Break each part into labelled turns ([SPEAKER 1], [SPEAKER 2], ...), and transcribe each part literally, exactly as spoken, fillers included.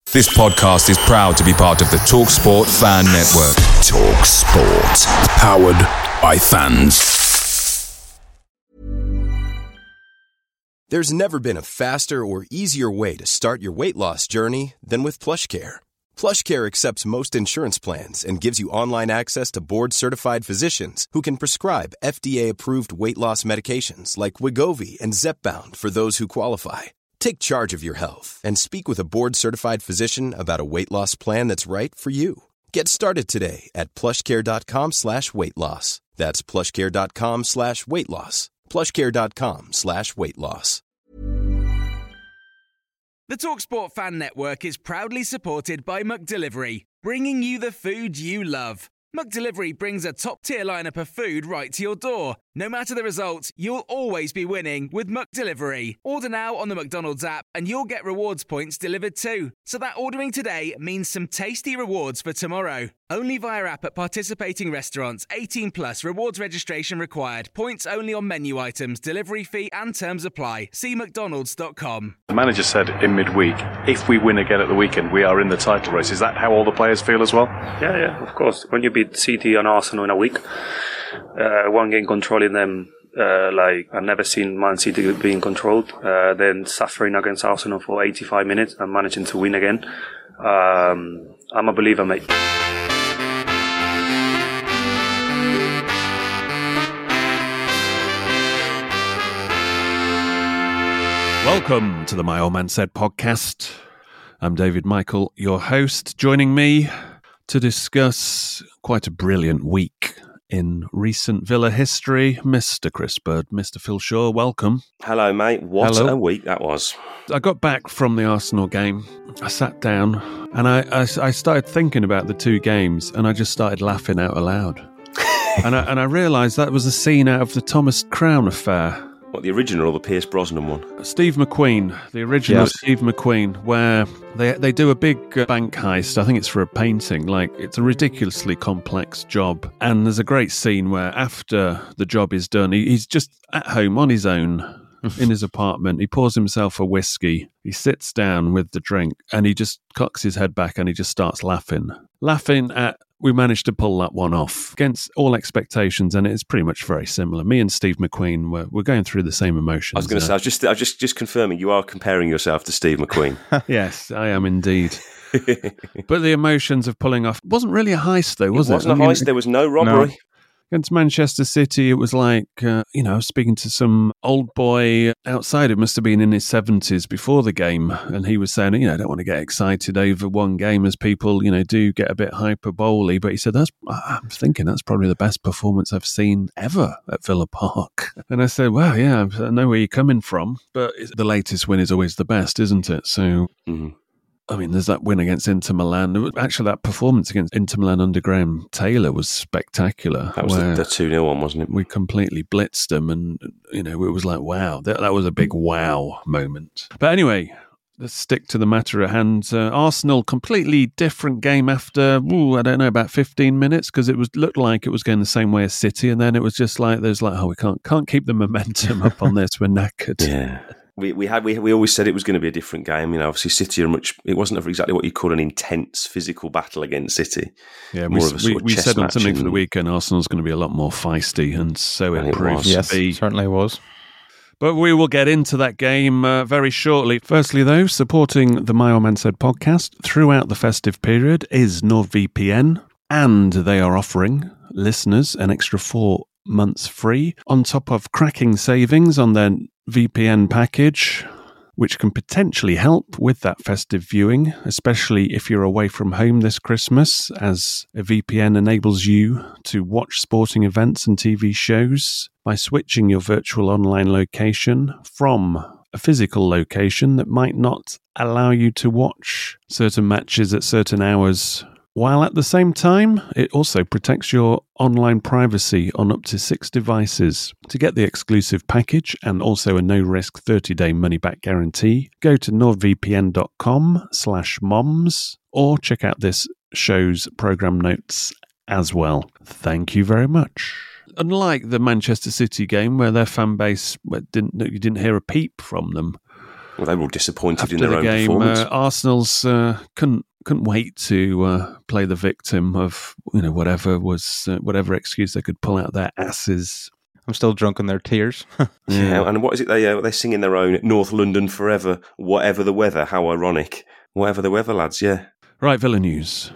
[SPEAKER 1] This podcast is proud to be part of the TalkSport Fan Network. TalkSport. Powered by fans.
[SPEAKER 2] There's never been a faster or easier way to start your weight loss journey than with PlushCare. PlushCare accepts most insurance plans and gives you online access to board-certified physicians who can prescribe F D A-approved weight loss medications like Wegovy and Zepbound for those who qualify. Take charge of your health and speak with a board-certified physician about a weight loss plan that's right for you. Get started today at plushcare.com slash weight loss. That's plushcare.com slash weight loss. plushcare.com slash weight loss.
[SPEAKER 3] The TalkSport Fan Network is proudly supported by McDelivery, bringing you the food you love. McDelivery brings a top-tier lineup of food right to your door. No matter the result, you'll always be winning with McDelivery. Order now on the McDonald's app and you'll get rewards points delivered too. So that ordering today means some tasty rewards for tomorrow. Only via app at participating restaurants. eighteen plus. Rewards registration required. Points only on menu items. Delivery fee and terms apply. See mcdonalds dot com.
[SPEAKER 4] The manager said in midweek, if we win again at the weekend, we are in the title race. Is that how all the players feel as well?
[SPEAKER 5] Yeah, yeah, of course. When you beat City and Arsenal in a week, uh, one game controlling them, uh, like I've never seen Man City being controlled, uh, then suffering against Arsenal for eighty-five minutes and managing to win again. Um, I'm a believer, mate.
[SPEAKER 6] Welcome to the My Old Man Said podcast. I'm David Michael, your host. Joining me to discuss quite a brilliant week in recent Villa history, Mister Chris Bird, Mister Phil Shaw, welcome.
[SPEAKER 7] Hello, mate. What
[SPEAKER 6] Hello.
[SPEAKER 7] a week that was.
[SPEAKER 6] I got back from the Arsenal game. I sat down and I, I, I started thinking about the two games and I just started laughing out aloud. and I, and I realised that was a scene out of the Thomas Crown affair.
[SPEAKER 7] What, the original or the Pierce Brosnan one?
[SPEAKER 6] Steve McQueen, the original
[SPEAKER 7] Yes.
[SPEAKER 6] Steve McQueen, where they they do a big uh, bank heist. I think it's for a painting. Like, it's a ridiculously complex job. And there's a great scene where after the job is done, he, he's just at home on his own in his apartment. He pours himself a whiskey. He sits down with the drink and he just cocks his head back and he just starts laughing. Laughing at, we managed to pull that one off against all expectations, and it's pretty much very similar. Me and Steve McQueen were, were going through the same emotions.
[SPEAKER 7] I was going to say, I was just, I was just, just confirming you are comparing yourself to Steve McQueen.
[SPEAKER 6] Yes, I am indeed. But the emotions of pulling off wasn't really a heist, though, was it?
[SPEAKER 7] It wasn't a
[SPEAKER 6] I mean,
[SPEAKER 7] heist. There was no robbery.
[SPEAKER 6] No. Against Manchester City, it was like, uh, you know, I was speaking to some old boy outside. It must have been in his seventies before the game. And he was saying, you know, I don't want to get excited over one game as people, you know, do get a bit hyperbole. But he said, that's, I'm thinking that's probably the best performance I've seen ever at Villa Park. And I said, well, yeah, I know where you're coming from. But the latest win is always the best, isn't it? So... Mm-hmm. I mean, there's that win against Inter Milan. Actually, that performance against Inter Milan under Graham Taylor was spectacular.
[SPEAKER 7] That was the, the two nil one, wasn't it?
[SPEAKER 6] We completely blitzed them and, you know, it was like, wow. That, that was a big wow moment. But anyway, let's stick to the matter at hand. Uh, Arsenal, completely different game after, ooh, I don't know, about fifteen minutes, because it was looked like it was going the same way as City, and then it was just like, there's like, oh, we can't can't keep the momentum up on this. We're knackered.
[SPEAKER 7] Yeah. We we had we we always said it was going to be a different game. You know, obviously City are much. It wasn't exactly what you call an intense physical battle against City.
[SPEAKER 6] Yeah,
[SPEAKER 7] more
[SPEAKER 6] we,
[SPEAKER 7] of a sort
[SPEAKER 6] we,
[SPEAKER 7] of
[SPEAKER 6] we
[SPEAKER 7] chess
[SPEAKER 6] said on
[SPEAKER 7] match
[SPEAKER 6] something
[SPEAKER 7] and,
[SPEAKER 6] for the weekend. Arsenal's going to be a lot more feisty, and so
[SPEAKER 7] And
[SPEAKER 6] it
[SPEAKER 7] it
[SPEAKER 6] proved
[SPEAKER 7] was.
[SPEAKER 6] to
[SPEAKER 8] Yes,
[SPEAKER 6] be.
[SPEAKER 8] certainly was.
[SPEAKER 6] But we will get into that game uh, very shortly. Firstly, though, supporting the My Old Man Said podcast throughout the festive period is NordVPN, and they are offering listeners an extra four months free on top of cracking savings on their V P N package, which can potentially help with that festive viewing, especially if you're away from home this Christmas, as a V P N enables you to watch sporting events and T V shows by switching your virtual online location from a physical location that might not allow you to watch certain matches at certain hours, while at the same time, it also protects your online privacy on up to six devices. To get the exclusive package and also a no-risk thirty-day money-back guarantee, go to nordvpn.com slash moms or check out this show's program notes as well. Thank you very much. Unlike the Manchester City game, where their fan base didn't, you didn't hear a peep from them,
[SPEAKER 7] Well, they were all disappointed
[SPEAKER 6] after
[SPEAKER 7] in their
[SPEAKER 6] the
[SPEAKER 7] own
[SPEAKER 6] game,
[SPEAKER 7] performance.
[SPEAKER 6] uh, Arsenal's uh, couldn't couldn't wait to uh, play the victim of you know whatever was uh, whatever excuse they could pull out their asses.
[SPEAKER 8] I'm still drunk in their tears.
[SPEAKER 7] Yeah, and what is it they uh, they sing in their own North London forever, whatever the weather? How ironic, whatever the weather, lads. Yeah.
[SPEAKER 6] Right, Villa news.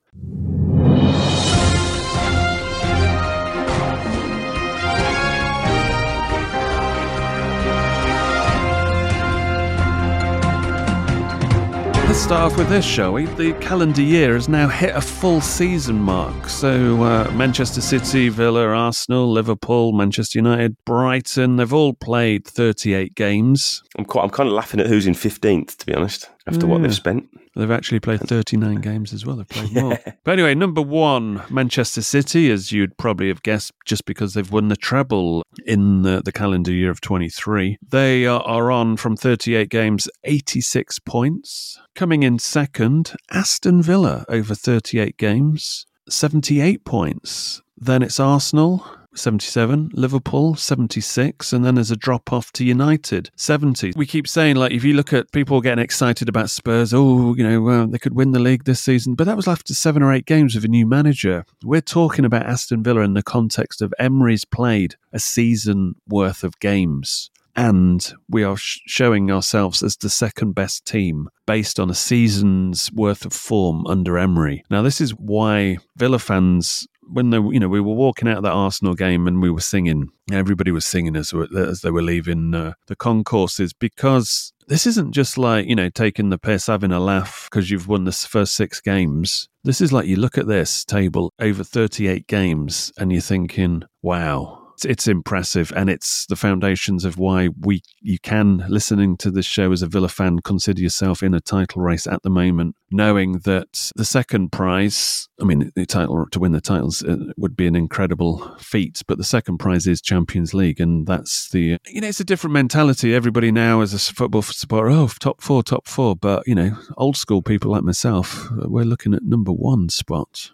[SPEAKER 6] Let's start off with this, shall we? The calendar year has now hit a full season mark. So uh, Manchester City, Villa, Arsenal, Liverpool, Manchester United, Brighton, they've all played thirty-eight games.
[SPEAKER 7] I'm quite, I'm kind of laughing at who's in fifteenth, to be honest, after yeah. what they've spent.
[SPEAKER 6] They've actually played thirty-nine games as well. They've played yeah. more. But anyway, number one, Manchester City, as you'd probably have guessed, just because they've won the treble in the, the calendar year of twenty-three. They are, are on from thirty-eight games, eighty-six points. Coming in second, Aston Villa over thirty-eight games, seventy-eight points. Then it's Arsenal, seventy-seven, Liverpool, seventy-six, and then there's a drop-off to United, seventy. We keep saying, like, if you look at people getting excited about Spurs, oh, you know, well, they could win the league this season, but that was after seven or eight games with a new manager. We're talking about Aston Villa in the context of Emery's played a season worth of games. And we are sh- showing ourselves as the second best team based on a season's worth of form under Emery. Now, this is why Villa fans, when they, you know, we were walking out of that Arsenal game and we were singing, everybody was singing as, as they were leaving uh, the concourses, because this isn't just like, you know, taking the piss, having a laugh because you've won the first six games. This is like, you look at this table over thirty-eight games and you're thinking, wow. It's impressive, and it's the foundations of why we you can, listening to this show as a Villa fan, consider yourself in a title race at the moment, knowing that the second prize, I mean, the title to win the titles uh, would be an incredible feat, but the second prize is Champions League, and that's the, you know, it's a different mentality. Everybody now as a football supporter, oh, top four, top four, but, you know, old school people like myself, we're looking at number one spot.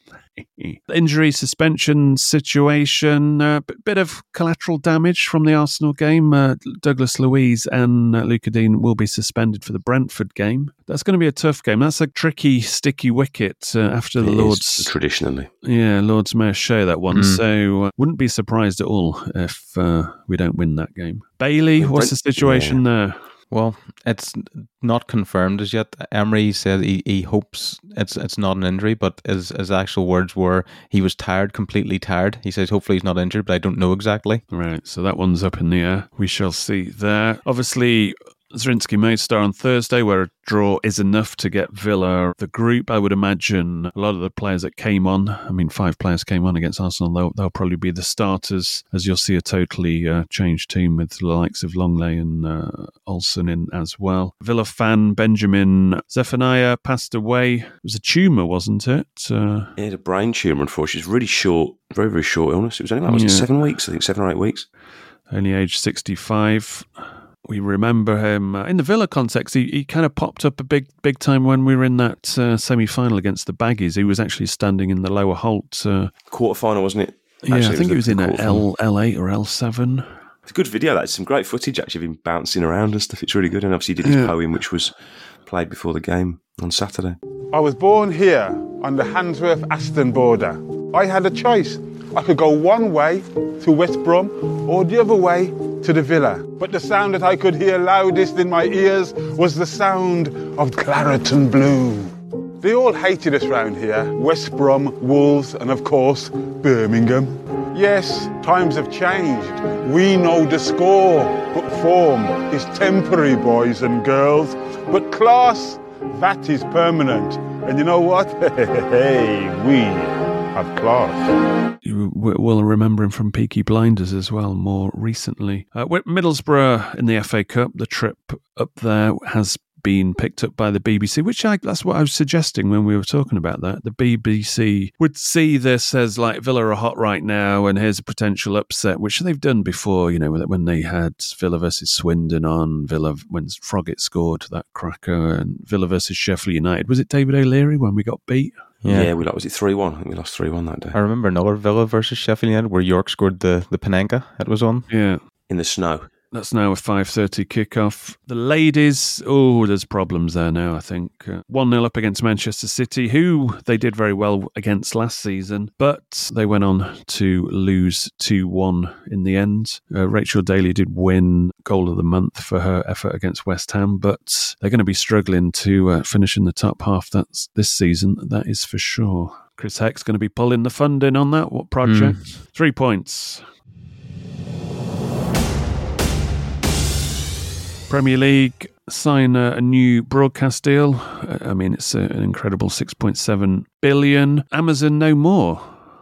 [SPEAKER 6] Injury suspension situation, a uh, bit of collateral damage from the Arsenal game. Uh, Douglas Luiz and uh, Luca Dean will be suspended for the Brentford game. That's going to be a tough game. That's a tricky, sticky wicket uh, after the
[SPEAKER 7] it
[SPEAKER 6] Lords.
[SPEAKER 7] Is, traditionally.
[SPEAKER 6] Yeah, Lords Mayor show that one. Mm. So uh, wouldn't be surprised at all if uh, we don't win that game. Bailey, what's the situation yeah. there?
[SPEAKER 8] Well, it's not confirmed as yet. Emery said he, he hopes it's it's not an injury, but his, his actual words were he was tired, completely tired. He says hopefully he's not injured, but I don't know exactly.
[SPEAKER 6] Right, so that one's up in the air. We shall see there. Obviously, Zrinski Maidstone on Thursday, where a draw is enough to get Villa the group. I would imagine a lot of the players that came on, I mean, five players came on against Arsenal, they'll, they'll probably be the starters, as you'll see a totally uh, changed team with the likes of Longley and uh, Olsen in as well. Villa fan Benjamin Zephaniah passed away. It was a tumour, wasn't it? Uh,
[SPEAKER 7] he had a brain tumour, unfortunately. It's really short, very, very short illness. It was only like, was yeah. it seven weeks, I think, seven or eight weeks.
[SPEAKER 6] Only aged sixty-five. We remember him uh, in the Villa context. He, he kind of popped up a big, big time when we were in that uh, semi-final against the Baggies. He was actually standing in the lower Holt uh,
[SPEAKER 7] quarter-final, wasn't it?
[SPEAKER 6] Actually, yeah, I think it was, it was in L L eight or L seven.
[SPEAKER 7] It's a good video. That's some great footage actually of him bouncing around and stuff. It's really good. And obviously, he did his yeah. poem, which was played before the game on Saturday.
[SPEAKER 9] I was born here on the Handsworth-Aston border. I had a choice. I could go one way to West Brom or the other way to the Villa. But the sound that I could hear loudest in my ears was the sound of Clareton Blue. They all hated us round here. West Brom, Wolves, and of course, Birmingham. Yes, times have changed. We know the score, but form is temporary, boys and girls. But class, that is permanent. And you know what? Hey, we have class.
[SPEAKER 6] You will remember him from Peaky Blinders as well, more recently. Uh, Middlesbrough in the F A Cup, the trip up there has been picked up by the B B C, which I, that's what I was suggesting when we were talking about that. The B B C would see this as like Villa are hot right now and here's a potential upset, which they've done before, you know, when they had Villa versus Swindon on, Villa when Froggatt scored that cracker, and Villa versus Sheffield United. Was it David O'Leary when we got beat?
[SPEAKER 7] Yeah, yeah we lost, was it three one? I think we lost three one that day.
[SPEAKER 8] I remember another Villa versus Sheffield United where York scored the, the Panenka that was on.
[SPEAKER 6] Yeah.
[SPEAKER 7] In the snow.
[SPEAKER 6] That's now a five thirty kickoff. The ladies, oh, there's problems there now, I think. Uh, one nil up against Manchester City, who they did very well against last season, but they went on to lose two one in the end. Uh, Rachel Daly did win Goal of the Month for her effort against West Ham, but they're going to be struggling to uh, finish in the top half that's this season, that is for sure. Chris Heck's going to be pulling the funding on that what project. Mm. Three points. Premier League sign a, a new broadcast deal. I mean, it's a, an incredible six point seven billion. Amazon no more.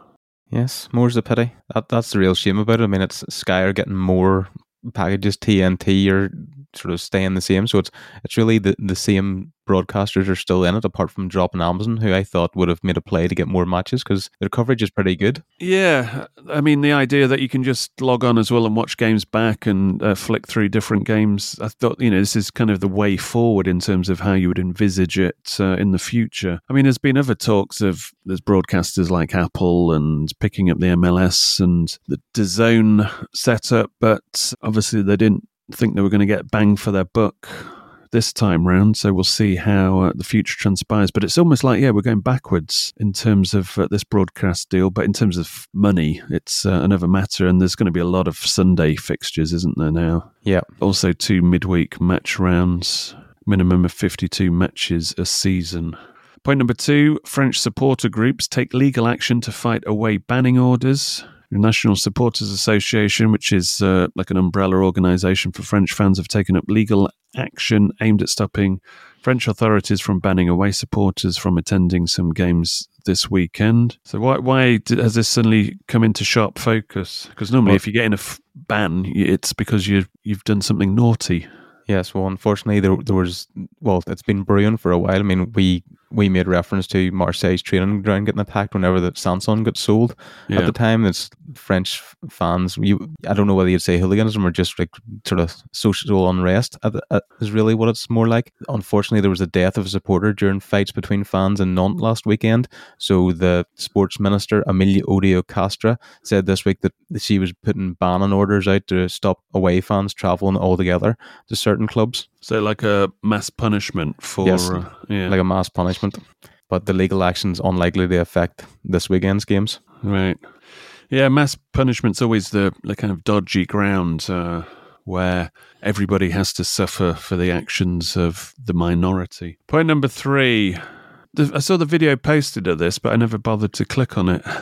[SPEAKER 8] Yes, more's a pity. That that's the real shame about it. I mean, it's Sky are getting more packages. T N T are sort of staying the same. So it's it's really the, the same broadcasters are still in it, apart from dropping Amazon, who I thought would have made a play to get more matches because their coverage is pretty good.
[SPEAKER 6] Yeah, I mean, the idea that you can just log on as well and watch games back and uh, flick through different games, I thought, you know, this is kind of the way forward in terms of how you would envisage it uh, in the future. I mean, there's been other talks of there's broadcasters like Apple and picking up the M L S and the DAZN setup, but obviously they didn't think they were going to get bang for their buck this time round, so we'll see how uh, the future transpires. But it's almost like, yeah, we're going backwards in terms of uh, this broadcast deal, but in terms of money, it's uh, another matter, and there's going to be a lot of Sunday fixtures, isn't there now?
[SPEAKER 8] Yeah.
[SPEAKER 6] Also two midweek match rounds, minimum of fifty-two matches a season. Point number two, French supporter groups take legal action to fight away banning orders. The National Supporters Association, which is uh, like an umbrella organisation for French fans, have taken up legal action aimed at stopping French authorities from banning away supporters from attending some games this weekend. So why why did, has this suddenly come into sharp focus? Because normally well, if you get in a f- ban, it's because you you've done something naughty.
[SPEAKER 8] Yes, well, unfortunately, there there was, well, it's been brewing for a while. I mean, we we made reference to Marseille's training ground getting attacked whenever the Sanson got sold. Yeah. At the time, it's French fans, you, I don't know whether you'd say hooliganism or just like sort of social unrest is really what it's more like. Unfortunately, there was a death of a supporter during fights between fans in Nantes last weekend. So the sports minister, Amelia Odio Castra, said this week that she was putting banning orders out to stop away fans travelling altogether to certain clubs.
[SPEAKER 6] So like a mass punishment for...
[SPEAKER 8] Yes,
[SPEAKER 6] uh, yeah.
[SPEAKER 8] like a mass punishment. But the legal action's unlikely to affect this weekend's games.
[SPEAKER 6] Right. Yeah, mass punishment's always the, the kind of dodgy ground uh, where everybody has to suffer for the actions of the minority. Point number three. The, I saw the video posted of this, but I never bothered to click on it.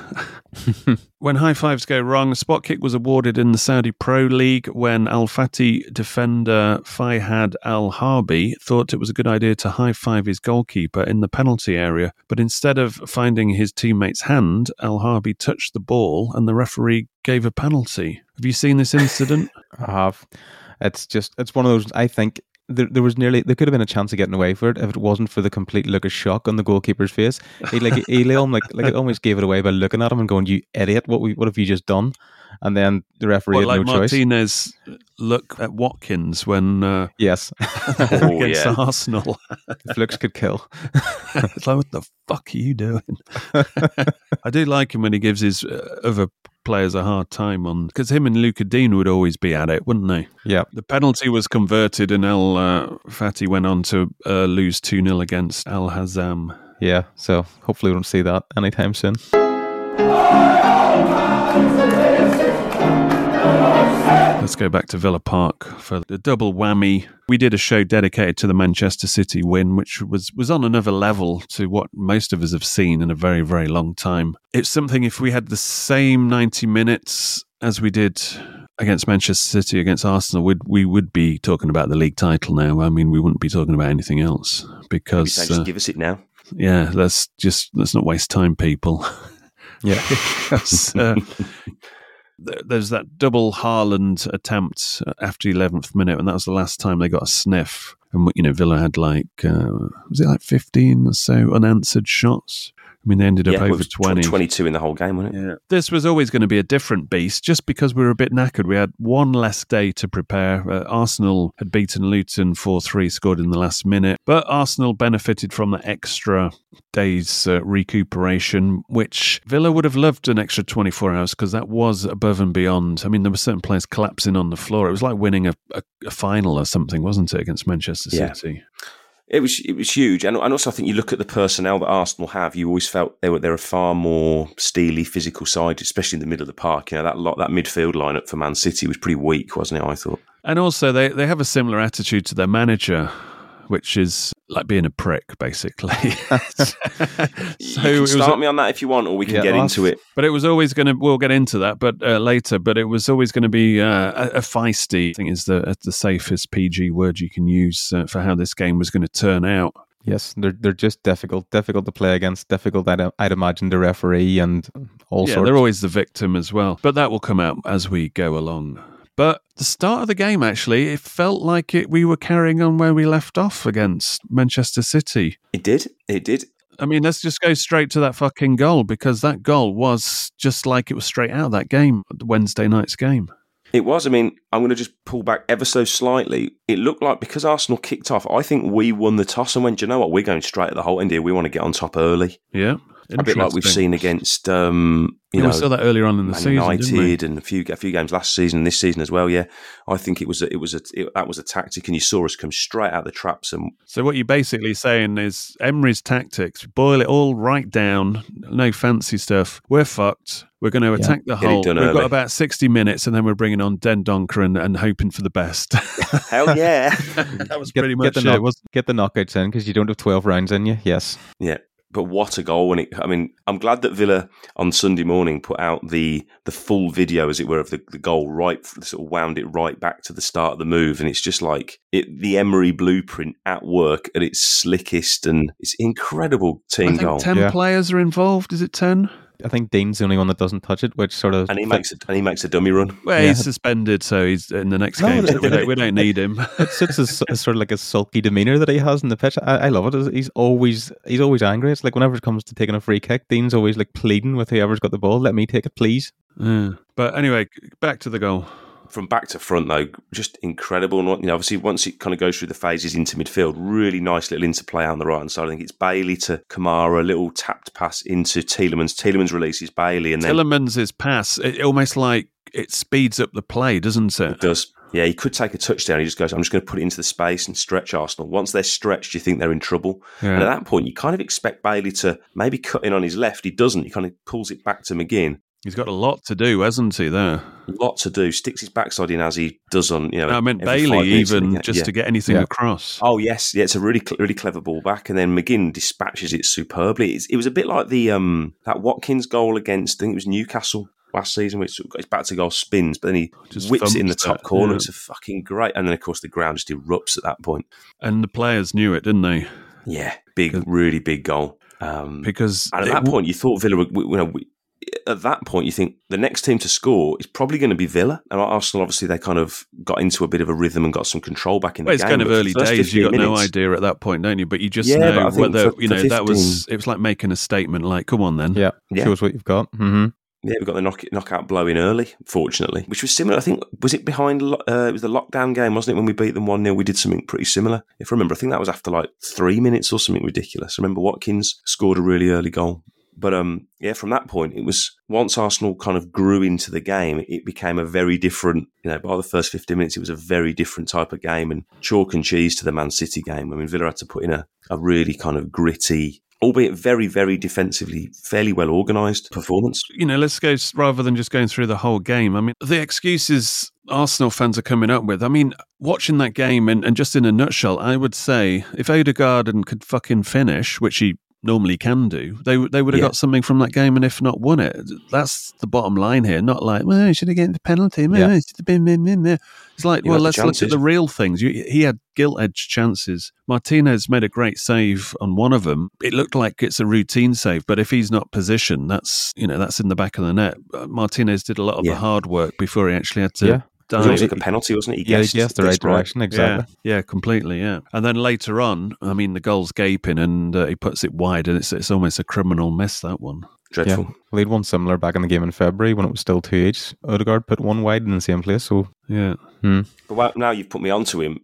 [SPEAKER 6] When high fives go wrong, a spot kick was awarded in the Saudi Pro League when Al Fatih defender Fayhad Al Harbi thought it was a good idea to high five his goalkeeper in the penalty area, but instead of finding his teammate's hand, Al Harbi touched the ball and the referee gave a penalty. Have you seen this incident?
[SPEAKER 8] I have. It's just, it's one of those, I think, There, there was nearly there could have been a chance of getting away for it if it wasn't for the complete look of shock on the goalkeeper's face. He like he like like it almost gave it away by looking at him and going, "You idiot! What we what have you just done?" And then the referee
[SPEAKER 6] what,
[SPEAKER 8] had
[SPEAKER 6] like
[SPEAKER 8] no
[SPEAKER 6] Martinez
[SPEAKER 8] choice.
[SPEAKER 6] Look at Watkins when uh,
[SPEAKER 8] yes
[SPEAKER 6] oh, against yeah. Arsenal.
[SPEAKER 8] Looks could kill.
[SPEAKER 6] It's like, what the fuck are you doing? I do like him when he gives his uh, other players a hard time on, because him and Luca Dean would always be at it, wouldn't they?
[SPEAKER 8] Yeah.
[SPEAKER 6] The penalty was converted and Al uh, Fatih went on to uh, lose two nil against Al Hazam.
[SPEAKER 8] Yeah, so hopefully we don't see that anytime soon.
[SPEAKER 6] Let's go back to Villa Park for the double whammy. We did a show dedicated to the Manchester City win, which was, was on another level to what most of us have seen in a very, very long time. It's something, if we had the same ninety minutes as we did against Manchester City, against Arsenal, we'd, we would be talking about the league title now. I mean, we wouldn't be talking about anything else because...
[SPEAKER 7] Maybe just uh, give us it now.
[SPEAKER 6] Yeah, let's just, let's not waste time, people.
[SPEAKER 8] Yeah.
[SPEAKER 6] because, uh, there's that double Haaland attempt after the eleventh minute, and that was the last time they got a sniff. And, you know, Villa had like, uh, was it like fifteen or so unanswered shots? I mean, they ended up
[SPEAKER 7] yeah,
[SPEAKER 6] over
[SPEAKER 7] it was
[SPEAKER 6] twenty.
[SPEAKER 7] twenty-two in the whole game, wasn't it?
[SPEAKER 6] Yeah. This was always going to be a different beast just because we were a bit knackered. We had one less day to prepare. Uh, Arsenal had beaten Luton four three, scored in the last minute. But Arsenal benefited from the extra day's uh, recuperation, which Villa would have loved an extra twenty-four hours because that was above and beyond. I mean, there were certain players collapsing on the floor. It was like winning a, a, a final or something, wasn't it, against Manchester
[SPEAKER 7] Yeah.
[SPEAKER 6] City?
[SPEAKER 7] It was it was huge, and and also I think you look at the personnel that Arsenal have. You always felt they were they're a far more steely, physical side, especially in the middle of the park. You know that lot that midfield lineup for Man City was pretty weak, wasn't it? I thought.
[SPEAKER 6] And also, they they have a similar attitude to their manager, which is like being a prick, basically. so
[SPEAKER 7] you can start me on that if you want, or we can
[SPEAKER 8] yeah,
[SPEAKER 7] get
[SPEAKER 8] off.
[SPEAKER 7] into it.
[SPEAKER 6] But it was always going to. We'll get into that, but uh, later. But it was always going to be uh, a, a feisty. I think is the the safest P G word you can use uh, for how this game was going to turn out.
[SPEAKER 8] Yes, they're they're just difficult, difficult to play against. Difficult, I'd, I'd imagine, the referee and all
[SPEAKER 6] yeah,
[SPEAKER 8] sorts.
[SPEAKER 6] they're always the victim as well. But that will come out as we go along. But the start of the game, actually, it felt like it. We were carrying on where we left off against Manchester City.
[SPEAKER 7] It did. It did.
[SPEAKER 6] I mean, let's just go straight to that fucking goal, because that goal was just like it was straight out of that game, Wednesday night's game.
[SPEAKER 7] It was. I mean, I'm going to just pull back ever so slightly. It looked like because Arsenal kicked off, I think we won the toss and went, do you know what? We're going straight at the hole end here. We want to get on top early.
[SPEAKER 6] Yeah.
[SPEAKER 7] A bit like we've seen against, um, you
[SPEAKER 6] yeah,
[SPEAKER 7] know,
[SPEAKER 6] we saw that earlier on in the
[SPEAKER 7] Man
[SPEAKER 6] season,
[SPEAKER 7] United, and a few a few games last season, and this season as well. Yeah, I think it was a, it was a, it, that was a tactic, and you saw us come straight out the traps. And
[SPEAKER 6] so what you're basically saying is Emery's tactics: boil it all right down, no fancy stuff. We're fucked. We're going to attack yeah. the
[SPEAKER 7] Get
[SPEAKER 6] hole. We've
[SPEAKER 7] early.
[SPEAKER 6] got about sixty minutes, and then we're bringing on Dendoncker and, and hoping for the best.
[SPEAKER 7] Hell yeah,
[SPEAKER 6] that was
[SPEAKER 8] get,
[SPEAKER 6] pretty much
[SPEAKER 8] get the
[SPEAKER 6] it.
[SPEAKER 8] Knock, get the knockouts in because you don't have twelve rounds in you. Yes.
[SPEAKER 7] Yeah. But what a goal! When it, I mean, I'm glad that Villa on Sunday morning put out the the full video, as it were, of the, the goal. Right, sort of wound it right back to the start of the move, and it's just like it, the Emery blueprint at work at its slickest, and it's incredible team
[SPEAKER 6] I think
[SPEAKER 7] goal.
[SPEAKER 6] Ten
[SPEAKER 8] yeah.
[SPEAKER 6] players are involved. Is it ten?
[SPEAKER 8] I think Dean's the only one that doesn't touch it, which sort of
[SPEAKER 7] And he makes a, and he makes a dummy run.
[SPEAKER 6] Well,
[SPEAKER 8] Yeah.
[SPEAKER 6] he's suspended, so he's in the next
[SPEAKER 8] No,
[SPEAKER 6] game. So
[SPEAKER 8] it-
[SPEAKER 6] we, don't, we don't need him.
[SPEAKER 8] it's it's a, a sort of like a sulky demeanour that he has in the pitch. I, I love it. He's always he's always angry. It's like whenever it comes to taking a free kick, Dean's always like pleading with whoever's got the ball. Let me take it, please.
[SPEAKER 6] Yeah. But anyway, back to the goal.
[SPEAKER 7] From back to front, though, just incredible. And, you know, obviously, once it kind of goes through the phases into midfield, really nice little interplay on the right hand side. I think it's Bailey to Kamara, a little tapped pass into Tielemans. Tielemans releases Bailey, and then
[SPEAKER 6] Tielemans' pass, it almost like it speeds up the play, doesn't it?
[SPEAKER 7] it does. Yeah, he could take a touchdown. He just goes, I'm just going to put it into the space and stretch Arsenal. Once they're stretched, you think they're in trouble.
[SPEAKER 6] Yeah.
[SPEAKER 7] And at that point, you kind of expect Bailey to maybe cut in on his left. He doesn't. He kind of pulls it back to McGinn.
[SPEAKER 6] He's got a lot to do, hasn't he, there?
[SPEAKER 7] Lot to do. Sticks his backside in as he does on, you know.
[SPEAKER 6] No, I meant
[SPEAKER 7] every five
[SPEAKER 6] Bailey,
[SPEAKER 7] minutes,
[SPEAKER 6] even
[SPEAKER 7] yeah,
[SPEAKER 6] just
[SPEAKER 7] yeah.
[SPEAKER 6] to get anything
[SPEAKER 8] Yeah.
[SPEAKER 6] across.
[SPEAKER 7] Oh, yes. Yeah, it's a really really clever ball back. And then McGinn dispatches it superbly. It's, it was a bit like the um, that Watkins goal against, I think it was Newcastle last season, which got his back to goal, spins, but then he
[SPEAKER 6] Just
[SPEAKER 7] whips it in the
[SPEAKER 6] thumps
[SPEAKER 7] top
[SPEAKER 6] that,
[SPEAKER 7] corner.
[SPEAKER 6] yeah.
[SPEAKER 7] It's a fucking great. And then, of course, the ground just erupts at that point.
[SPEAKER 6] And the players knew it, didn't they?
[SPEAKER 7] Yeah, big, really big goal. Um,
[SPEAKER 6] Because
[SPEAKER 7] and at
[SPEAKER 6] it
[SPEAKER 7] that
[SPEAKER 6] w-
[SPEAKER 7] point, you thought Villa would, you know, we, at that point, you think the next team to score is probably going to be Villa. And Arsenal, obviously, they kind of got into a bit of a rhythm and got some control back in
[SPEAKER 6] Well,
[SPEAKER 7] the
[SPEAKER 6] it's
[SPEAKER 7] game.
[SPEAKER 6] kind of
[SPEAKER 7] But for
[SPEAKER 6] early
[SPEAKER 7] the first
[SPEAKER 6] days. You got
[SPEAKER 7] fifteen
[SPEAKER 6] no
[SPEAKER 7] minutes-
[SPEAKER 6] idea at that point, don't you? But you just
[SPEAKER 7] Yeah, but
[SPEAKER 6] know
[SPEAKER 7] I think
[SPEAKER 6] whether
[SPEAKER 7] for-
[SPEAKER 6] you
[SPEAKER 7] for
[SPEAKER 6] know that was.
[SPEAKER 7] fifteen
[SPEAKER 6] It was like making a statement. Like, come on, then.
[SPEAKER 8] Yeah,
[SPEAKER 7] Yeah.
[SPEAKER 8] shows what you've got. Mm-hmm.
[SPEAKER 7] Yeah, we got the knock, knockout blow in early, fortunately, which was similar. I think, was it behind, lo- uh, it was the lockdown game, wasn't it, when we beat them one nil? We did something pretty similar. If I remember, I think that was after like three minutes or something ridiculous. I remember Watkins scored a really early goal. But um, yeah, from that point, it was once Arsenal kind of grew into the game, it became a very different, you know, by the first fifteen minutes, it was a very different type of game and chalk and cheese to the Man City game. I mean, Villa had to put in a, a really kind of gritty, albeit very, very defensively, fairly well organised performance.
[SPEAKER 6] You know, let's go s- rather than just going through the whole game. I mean, the excuses Arsenal fans are coming up with. I mean, watching that game and, and just in a nutshell, I would say if Odegaard and could fucking finish, which he normally can do, they they would have
[SPEAKER 7] Yeah.
[SPEAKER 6] got something from that game, and if not, won it. That's the bottom line here. Not like, well, he should have getting the penalty. Well,
[SPEAKER 8] Yeah.
[SPEAKER 6] it should have been, been, been, been. It's like,
[SPEAKER 7] You
[SPEAKER 6] well,
[SPEAKER 7] had the
[SPEAKER 6] let's look at
[SPEAKER 7] chances.
[SPEAKER 6] the real things. You, he had gilt-edged chances. Martinez made a great save on one of them. It looked like it's a routine save, but if he's not positioned, that's you know that's in the back of the net. Uh, Martinez did a lot of
[SPEAKER 7] Yeah.
[SPEAKER 6] the hard work before he actually had to.
[SPEAKER 8] Yeah.
[SPEAKER 7] It was almost like a penalty, wasn't it? He
[SPEAKER 8] yeah,
[SPEAKER 7] guessed,
[SPEAKER 8] he guessed the right
[SPEAKER 7] guessed
[SPEAKER 8] direction, exactly.
[SPEAKER 6] Yeah, yeah, completely, yeah. And then later on, I mean, the goal's gaping and uh, he puts it wide and it's it's almost a criminal miss, that one.
[SPEAKER 7] Dreadful.
[SPEAKER 8] Yeah. Well, he'd one similar back in the game in February when it was still two each. Odegaard put one wide in the same place, so...
[SPEAKER 6] Yeah.
[SPEAKER 8] Hmm.
[SPEAKER 7] But well, now you've put me onto him.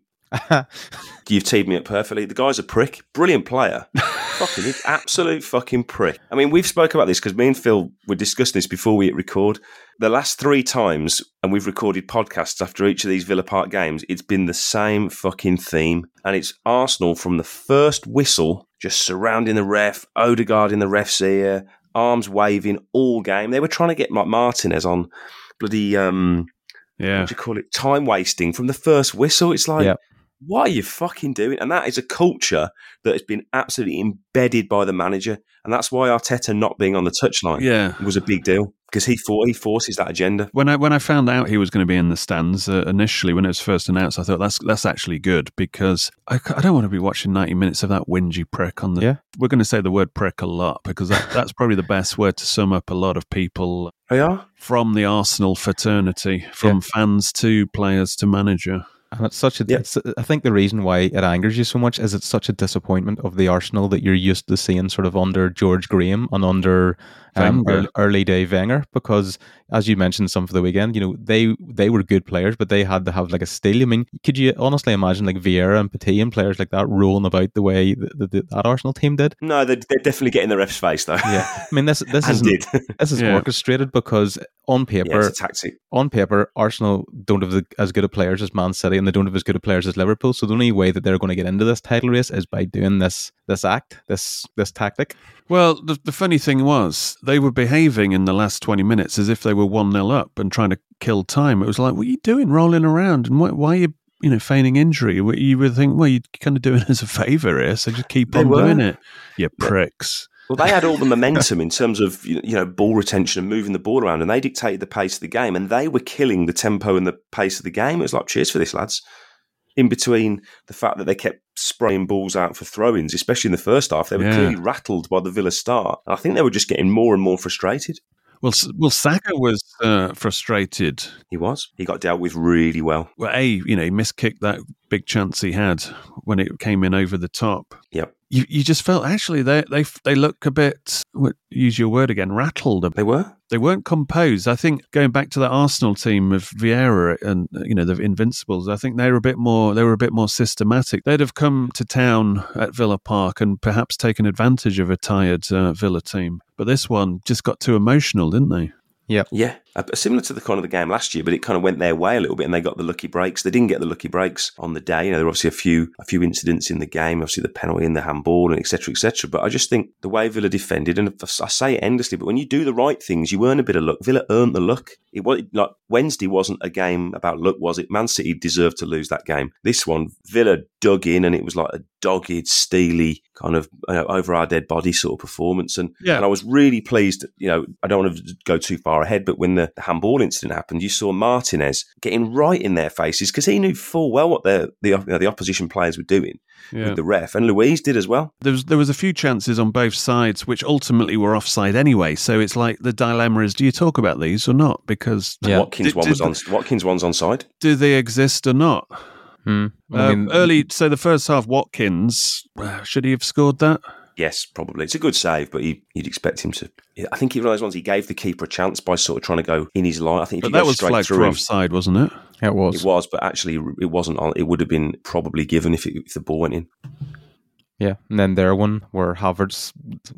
[SPEAKER 7] You've teed me up perfectly. The guy's a prick. Brilliant player. Fucking absolute fucking prick. I mean, we've spoke about this because me and Phil were discussing this before we hit record. The last three times, and we've recorded podcasts after each of these Villa Park games, it's been the same fucking theme. And it's Arsenal from the first whistle, just surrounding the ref, Odegaard in the ref's ear, arms waving all game. They were trying to get Mark Martinez on bloody, um,
[SPEAKER 6] yeah.
[SPEAKER 7] what do you call it, time wasting from the first whistle. It's like...
[SPEAKER 8] Yeah.
[SPEAKER 7] What are you fucking doing? And that is a culture that has been absolutely embedded by the manager. And that's why Arteta not being on the touchline
[SPEAKER 6] yeah.
[SPEAKER 7] was a big deal. Because he thought he forces that agenda.
[SPEAKER 6] When I when I found out he was going to be in the stands uh, initially, when it was first announced, I thought that's that's actually good because I, I don't want to be watching ninety minutes of that whingy prick on the...
[SPEAKER 8] Yeah.
[SPEAKER 6] We're going to say the word prick a lot because that, that's probably the best word to sum up a lot of people
[SPEAKER 7] They are?
[SPEAKER 6] from the Arsenal fraternity, from
[SPEAKER 8] Yeah.
[SPEAKER 6] fans to players to manager.
[SPEAKER 8] And it's such a.
[SPEAKER 7] Yeah.
[SPEAKER 8] It's, I think the reason why it angers you so much is it's such a disappointment of the Arsenal that you're used to seeing sort of under George Graham and under um,
[SPEAKER 6] Wenger.
[SPEAKER 8] early, early day Wenger. Because as you mentioned, some for the weekend, you know they they were good players, but they had to have like a steel. I mean, could you honestly imagine like Vieira and Petit and players like that rolling about the way that, that, that Arsenal team did?
[SPEAKER 7] No, they're, they're definitely getting the ref's face though.
[SPEAKER 8] Yeah, I mean this this
[SPEAKER 7] and
[SPEAKER 8] is
[SPEAKER 7] did.
[SPEAKER 8] this is
[SPEAKER 6] Yeah.
[SPEAKER 8] orchestrated because on paper.
[SPEAKER 7] Yeah, it's a tactic.
[SPEAKER 8] On paper, Arsenal don't have the, as good of players as Man City, and they don't have as good of players as Liverpool. So the only way that they're going to get into this title race is by doing this this act, this this tactic.
[SPEAKER 6] Well, the, the funny thing was, they were behaving in the last twenty minutes as if they were one nil up and trying to kill time. It was like, what are you doing rolling around? And why, why are you, you know, feigning injury? You would think, well, you're kind of doing us a favour here, so just keep
[SPEAKER 7] They
[SPEAKER 6] on
[SPEAKER 7] were.
[SPEAKER 6] doing it. You pricks.
[SPEAKER 7] Well, they had all the momentum in terms of you know ball retention and moving the ball around, and they dictated the pace of the game, and they were killing the tempo and the pace of the game. It was like, cheers for this, lads. In between the fact that they kept spraying balls out for throw-ins, especially in the first half, they were
[SPEAKER 6] Yeah.
[SPEAKER 7] clearly rattled by the Villa start. I think they were just getting more and more frustrated.
[SPEAKER 6] Well, S- well, Saka was uh, frustrated.
[SPEAKER 7] He was. He got dealt with really well.
[SPEAKER 6] Well, A, you know, he miskicked that big chance he had when it came in over the top.
[SPEAKER 7] Yep.
[SPEAKER 6] You you just felt, actually, they they they look a bit, what, use your word again, rattled.
[SPEAKER 7] They were.
[SPEAKER 6] They weren't composed. I think going back to that Arsenal team of Vieira and, you know, the Invincibles, I think they were a bit more they were a bit more systematic. They'd have come to town at Villa Park and perhaps taken advantage of a tired uh, Villa team. But this one just got too emotional, didn't they?
[SPEAKER 8] Yeah.
[SPEAKER 7] Yeah. Uh, similar to the kind of the game last year, but it kind of went their way a little bit and they got the lucky breaks. They didn't get the lucky breaks on the day. You know, there were obviously a few a few incidents in the game, obviously the penalty and the handball and et cetera, et cetera. But I just think the way Villa defended, and I say it endlessly, but when you do the right things, you earn a bit of luck. Villa earned the luck. It was like Wednesday wasn't a game about luck, was it? Man City deserved to lose that game. This one, Villa dug in and it was like a dogged, steely kind of you know, over our dead body sort of performance. And,
[SPEAKER 6] Yeah.
[SPEAKER 7] and I was really pleased, you know, I don't want to go too far ahead, but when the, the handball incident happened, you saw Martinez getting right in their faces because he knew full well what the the, you know, the opposition players were doing
[SPEAKER 6] Yeah.
[SPEAKER 7] with the ref. And Louise did as well.
[SPEAKER 6] There was there was a few chances on both sides which ultimately were offside anyway. So it's like the dilemma is: do you talk about these or not? Because
[SPEAKER 8] Yeah.
[SPEAKER 7] Watkins
[SPEAKER 6] Did-
[SPEAKER 7] one
[SPEAKER 6] did
[SPEAKER 7] was
[SPEAKER 6] the-
[SPEAKER 7] on. Watkins one's onside.
[SPEAKER 6] do they exist or not?
[SPEAKER 8] Hmm. I
[SPEAKER 6] Uh,
[SPEAKER 8] mean,
[SPEAKER 6] early, so the first half, Watkins uh, should he have scored that?
[SPEAKER 7] Yes, probably. It's a good save, but he, you'd expect him to. I think he one of those ones he gave the keeper a chance by sort of trying to go in his line. I think if
[SPEAKER 6] But
[SPEAKER 7] you
[SPEAKER 6] that
[SPEAKER 7] go
[SPEAKER 6] was
[SPEAKER 7] straight
[SPEAKER 6] flagged
[SPEAKER 7] through
[SPEAKER 6] for
[SPEAKER 7] him,
[SPEAKER 6] offside, wasn't it?
[SPEAKER 8] it was.
[SPEAKER 7] it was, but actually it wasn't on. It would have been probably given if, it, if the ball went in.
[SPEAKER 8] Yeah, and then their one where Havertz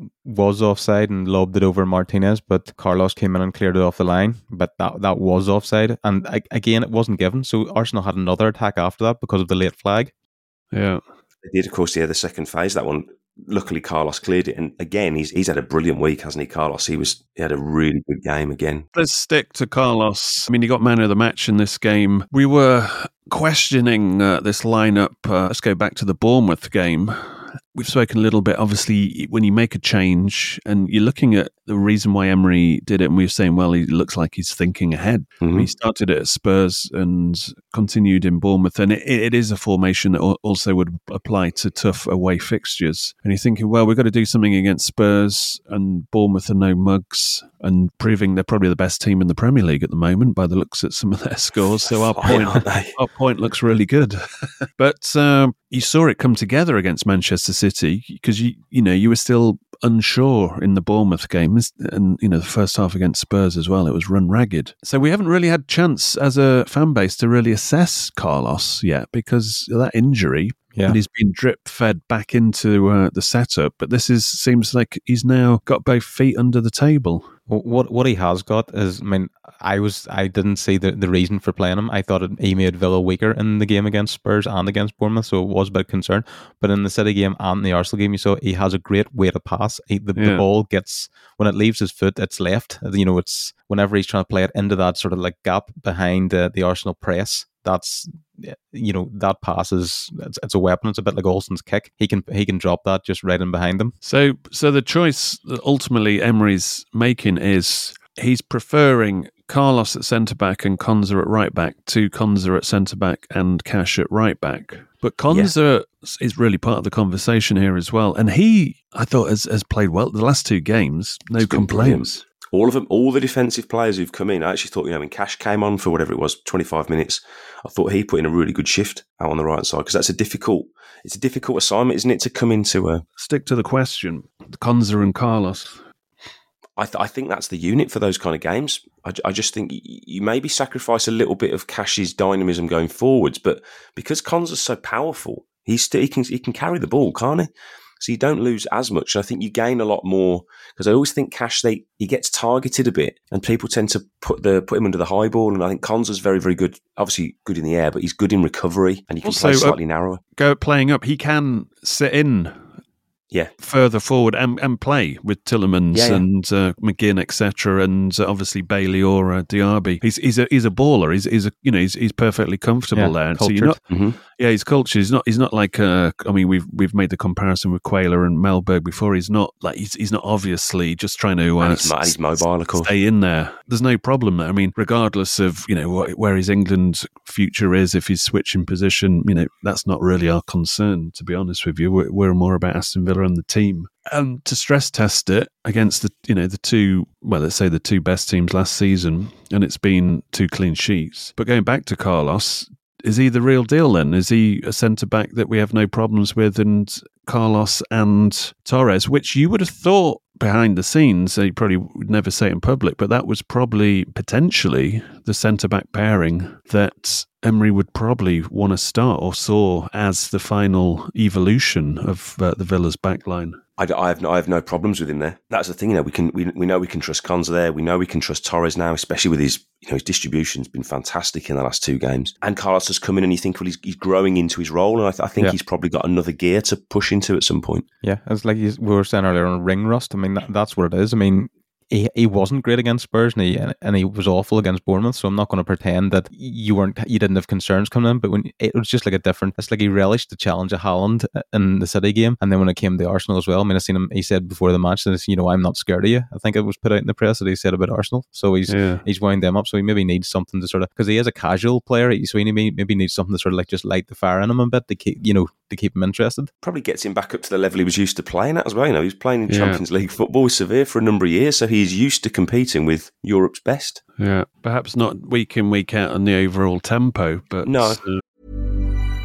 [SPEAKER 8] was offside and lobbed it over Martinez, but Carlos came in and cleared it off the line. But that that was offside, and I, again, it wasn't given. So Arsenal had another attack after that because of the late flag.
[SPEAKER 6] Yeah.
[SPEAKER 7] They did, of course, yeah, the second phase. That one, luckily, Carlos cleared it, and again, he's he's had a brilliant week, hasn't he, Carlos? He was he had a really good game again.
[SPEAKER 6] Let's stick to Carlos. I mean, he got man of the match in this game. We were questioning uh, this lineup. Uh, let's go back to the Bournemouth game. We've spoken a little bit, obviously, when you make a change and you're looking at the reason why Emery did it, and we were saying, well, he looks like he's thinking ahead.
[SPEAKER 7] Mhm.
[SPEAKER 6] He started it at Spurs and continued in Bournemouth, and it, it is a formation that al- also would apply to tough away fixtures. And you're thinking, well, we've got to do something against Spurs, and Bournemouth are no mugs. and proving they're probably the best team in the Premier League at the moment by the looks at some of their scores. So our point, our point looks really good. But um, you saw it come together against Manchester City because you you know you were still unsure in the Bournemouth game, and you know the first half against Spurs as well. It was run ragged. So we haven't really had chance as a fan base to really assess Carlos yet because of that injury.
[SPEAKER 8] Yeah.
[SPEAKER 6] And he's been drip fed back into uh, the setup, but this is seems like he's now got both feet under the table.
[SPEAKER 8] Well, what what he has got is, I mean, I was I didn't see the, the reason for playing him. I thought it, he made Villa weaker in the game against Spurs and against Bournemouth, so it was a bit concerned. But in the City game and the Arsenal game, you saw he has a great way to pass. He, the, yeah. the ball gets, when it leaves his foot, it's left. You know, it's whenever he's trying to play it into that sort of like gap behind uh, the Arsenal press. That's, you know, that pass is it's, it's a weapon. It's a bit like Olsen's kick. He can he can drop that just right in behind him.
[SPEAKER 6] So so the choice that ultimately Emery's making is he's preferring Carlos at centre back and Konsa at right back to Konsa at centre back and Cash at right back. But Konsa yeah. is really part of the conversation here as well. And he, I thought, has, has played well the last two games. No complaints.
[SPEAKER 7] All of them, all the defensive players who've come in, I actually thought, you know, when Cash came on for whatever it was, twenty-five minutes, I thought he put in a really good shift out on the right side because that's a difficult, it's a difficult assignment, isn't it, to come into a...
[SPEAKER 6] Stick to the question, Konsa and Carlos.
[SPEAKER 7] I, th- I think that's the unit for those kind of games. I, I just think you, you maybe sacrifice a little bit of Cash's dynamism going forwards, but because Konsa's so powerful, he's still, he can he can carry the ball, can't he? So you don't lose as much. I think you gain a lot more because I always think Cash, they he gets targeted a bit and people tend to put the put him under the high ball. And I think Konsa's very, very good, obviously good in the air, but he's good in recovery and he can also play slightly uh, narrower.
[SPEAKER 6] Go playing up. He can sit in
[SPEAKER 7] yeah,
[SPEAKER 6] further forward and, and play with Tielemans
[SPEAKER 7] yeah, yeah.
[SPEAKER 6] and uh, McGinn, et cetera, and uh, obviously Bailey or uh, Diaby. He's he's a he's a baller. He's he's a you know he's he's perfectly comfortable
[SPEAKER 8] yeah,
[SPEAKER 6] there. And
[SPEAKER 8] cultured.
[SPEAKER 6] so you're not,
[SPEAKER 7] mm-hmm.
[SPEAKER 6] yeah, he's cultured. He's not he's not like uh, I mean we've we've made the comparison with Quayler and Mellberg before. He's not like he's he's not obviously just trying to uh,
[SPEAKER 7] and he's, and he's mobile, of course.
[SPEAKER 6] Stay in there. There's no problem there. I mean, regardless of you know what, where his England future is, if he's switching position, you know that's not really our concern. To be honest with you, we're, we're more about Aston Villa and the team. And to stress test it against the, you know, the two, well, let's say the two best teams last season, and it's been two clean sheets. But going back to Carlos, is he the real deal then? Is he a centre-back that we have no problems with, and Carlos and Torres, which you would have thought behind the scenes, they probably would never say in public, but that was probably potentially the centre-back pairing that Emery would probably want to start or saw as the final evolution of uh, the Villa's backline.
[SPEAKER 7] I, I have no, I have no problems with him there. That's the thing, you know. We can we we know we can trust Konsa there. We know we can trust Torres now, especially with his you know his distribution's been fantastic in the last two games. And Carlos has come in, and you think well he's, he's growing into his role, and I, th- I think yeah. he's probably got another gear to push into at some point.
[SPEAKER 8] Yeah, it's like we were saying earlier on ring rust. I mean that, that's what it is. I mean. He he wasn't great against Spurs and he and he was awful against Bournemouth. So I'm not going to pretend that you weren't you didn't have concerns coming in. But when it was just like a different, it's like he relished the challenge of Haaland in the City game, and then when it came to Arsenal as well. I mean, I seen him. He said before the match that you know I'm not scared of you. I think it was put out in the press that he said about Arsenal. So he's yeah. he's wound them up. So he maybe needs something to sort of because he is a casual player. So he maybe maybe needs something to sort of like just light the fire in him a bit to keep you know to keep him interested.
[SPEAKER 7] Probably gets him back up to the level he was used to playing at as well. You know, he was playing in yeah. Champions League football with Sevilla for a number of years, so he's used to competing with Europe's best.
[SPEAKER 6] Yeah, perhaps not week in, week out on the overall tempo, but...
[SPEAKER 7] No.
[SPEAKER 10] Uh...